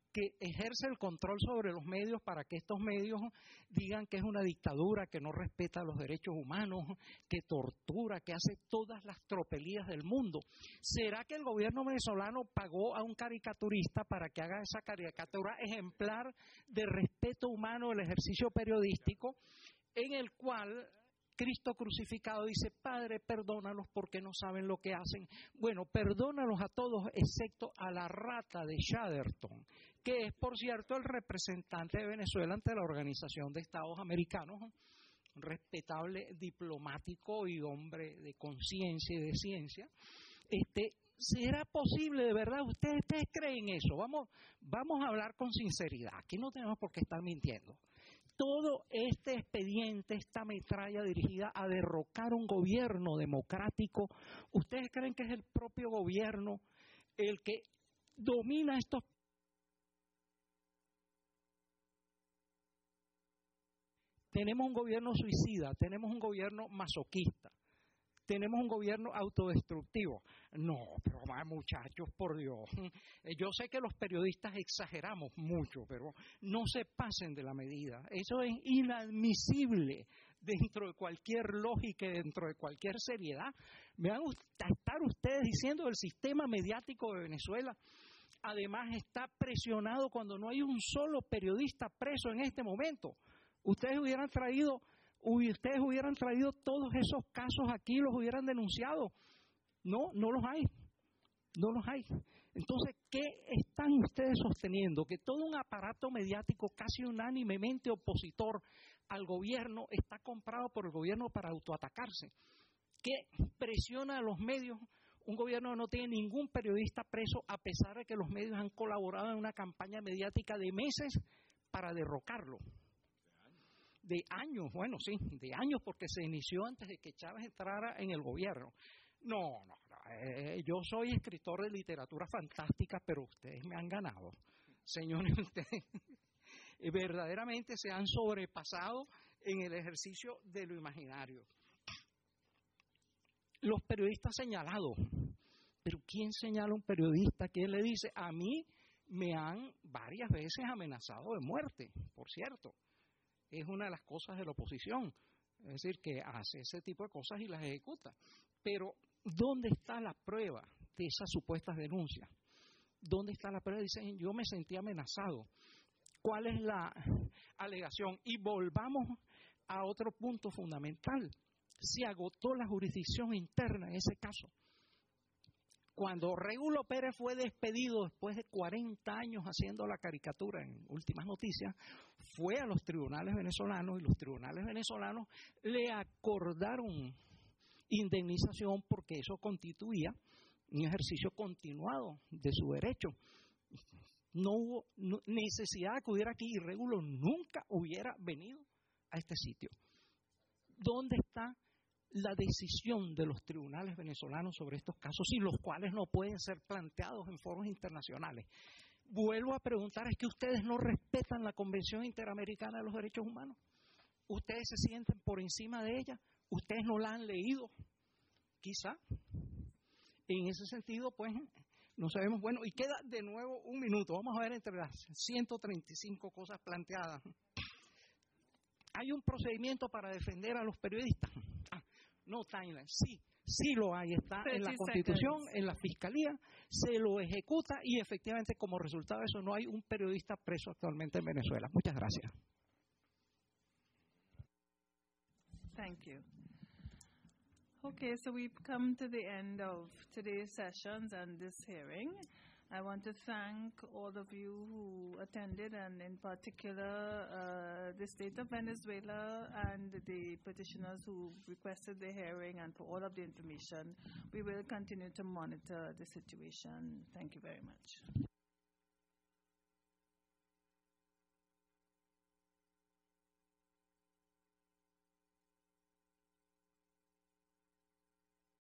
que ejerce el control sobre los medios para que estos medios digan que es una dictadura, que no respeta los derechos humanos, que tortura, que hace todas las tropelías del mundo. ¿Será que el gobierno venezolano pagó a un caricaturista para que haga esa caricatura ejemplar de respeto humano del ejercicio periodístico, en el cual Cristo crucificado dice: Padre, perdónalos porque no saben lo que hacen? Bueno, perdónalos a todos excepto a la rata de Chatterton, que es, por cierto, el representante de Venezuela ante la Organización de Estados Americanos, un respetable diplomático y hombre de conciencia y de ciencia. Este, ¿será posible de verdad? ¿Ustedes, ustedes creen eso? Vamos, vamos a hablar con sinceridad. Aquí no tenemos por qué estar mintiendo. Todo este expediente, esta metralla dirigida a derrocar un gobierno democrático, ¿ustedes creen que es el propio gobierno el que domina estos? Tenemos un gobierno suicida, tenemos un gobierno masoquista, tenemos un gobierno autodestructivo. No, pero muchachos, por Dios. Yo sé que los periodistas exageramos mucho, pero no se pasen de la medida. Eso es inadmisible dentro de cualquier lógica y dentro de cualquier seriedad. Me van a estar ustedes diciendo el sistema mediático de Venezuela. Además está presionado cuando no hay un solo periodista preso en este momento. Ustedes hubieran traído... ustedes hubieran traído todos esos casos aquí, los hubieran denunciado. No, no los hay. No los hay. Entonces, ¿qué están ustedes sosteniendo? Que todo un aparato mediático casi unánimemente opositor al gobierno está comprado por el gobierno para autoatacarse. ¿Qué presiona a los medios? Un gobierno que no tiene ningún periodista preso, a pesar de que los medios han colaborado en una campaña mediática de meses para derrocarlo. De años, bueno, sí, de años, porque se inició antes de que Chávez entrara en el gobierno. No, no, no eh, yo soy escritor de literatura fantástica, pero ustedes me han ganado. Señores, ustedes verdaderamente se han sobrepasado en el ejercicio de lo imaginario. Los periodistas señalados, pero ¿quién señala a un periodista? ¿Quién le dice? A mí me han varias veces amenazado de muerte, por cierto. Es una de las cosas de la oposición, es decir, que hace ese tipo de cosas y las ejecuta. Pero, ¿dónde está la prueba de esas supuestas denuncias? ¿Dónde está la prueba? Dicen, yo me sentí amenazado. ¿Cuál es la alegación? Y volvamos a otro punto fundamental. Se agotó la jurisdicción interna en ese caso. Cuando Regulo Pérez fue despedido después de cuarenta años haciendo la caricatura en Últimas Noticias, fue a los tribunales venezolanos y los tribunales venezolanos le acordaron indemnización porque eso constituía un ejercicio continuado de su derecho. No hubo no, necesidad de acudir aquí y Regulo nunca hubiera venido a este sitio. ¿Dónde está la decisión de los tribunales venezolanos sobre estos casos, y los cuales no pueden ser planteados en foros internacionales? Vuelvo a preguntar, ¿es que ustedes no respetan la Convención Interamericana de los Derechos Humanos? ¿Ustedes se sienten por encima de ella? ¿Ustedes no la han leído? Quizá. En ese sentido, pues, no sabemos. Bueno, y queda de nuevo un minuto. Vamos a ver entre las ciento treinta y cinco cosas planteadas. ¿Hay un procedimiento para defender a los periodistas? Ah, no timeline. Sí, sí lo hay. Está en la Constitución, en la Fiscalía, se lo ejecuta y efectivamente como resultado de eso no hay un periodista preso actualmente en Venezuela. Muchas gracias. Thank you. Okay, so we've come to the end of today's sessions and this hearing. I want to thank all of you who attended, and in particular uh, the State of Venezuela and the petitioners who requested the hearing, and for all of the information. We will continue to monitor the situation. Thank you very much.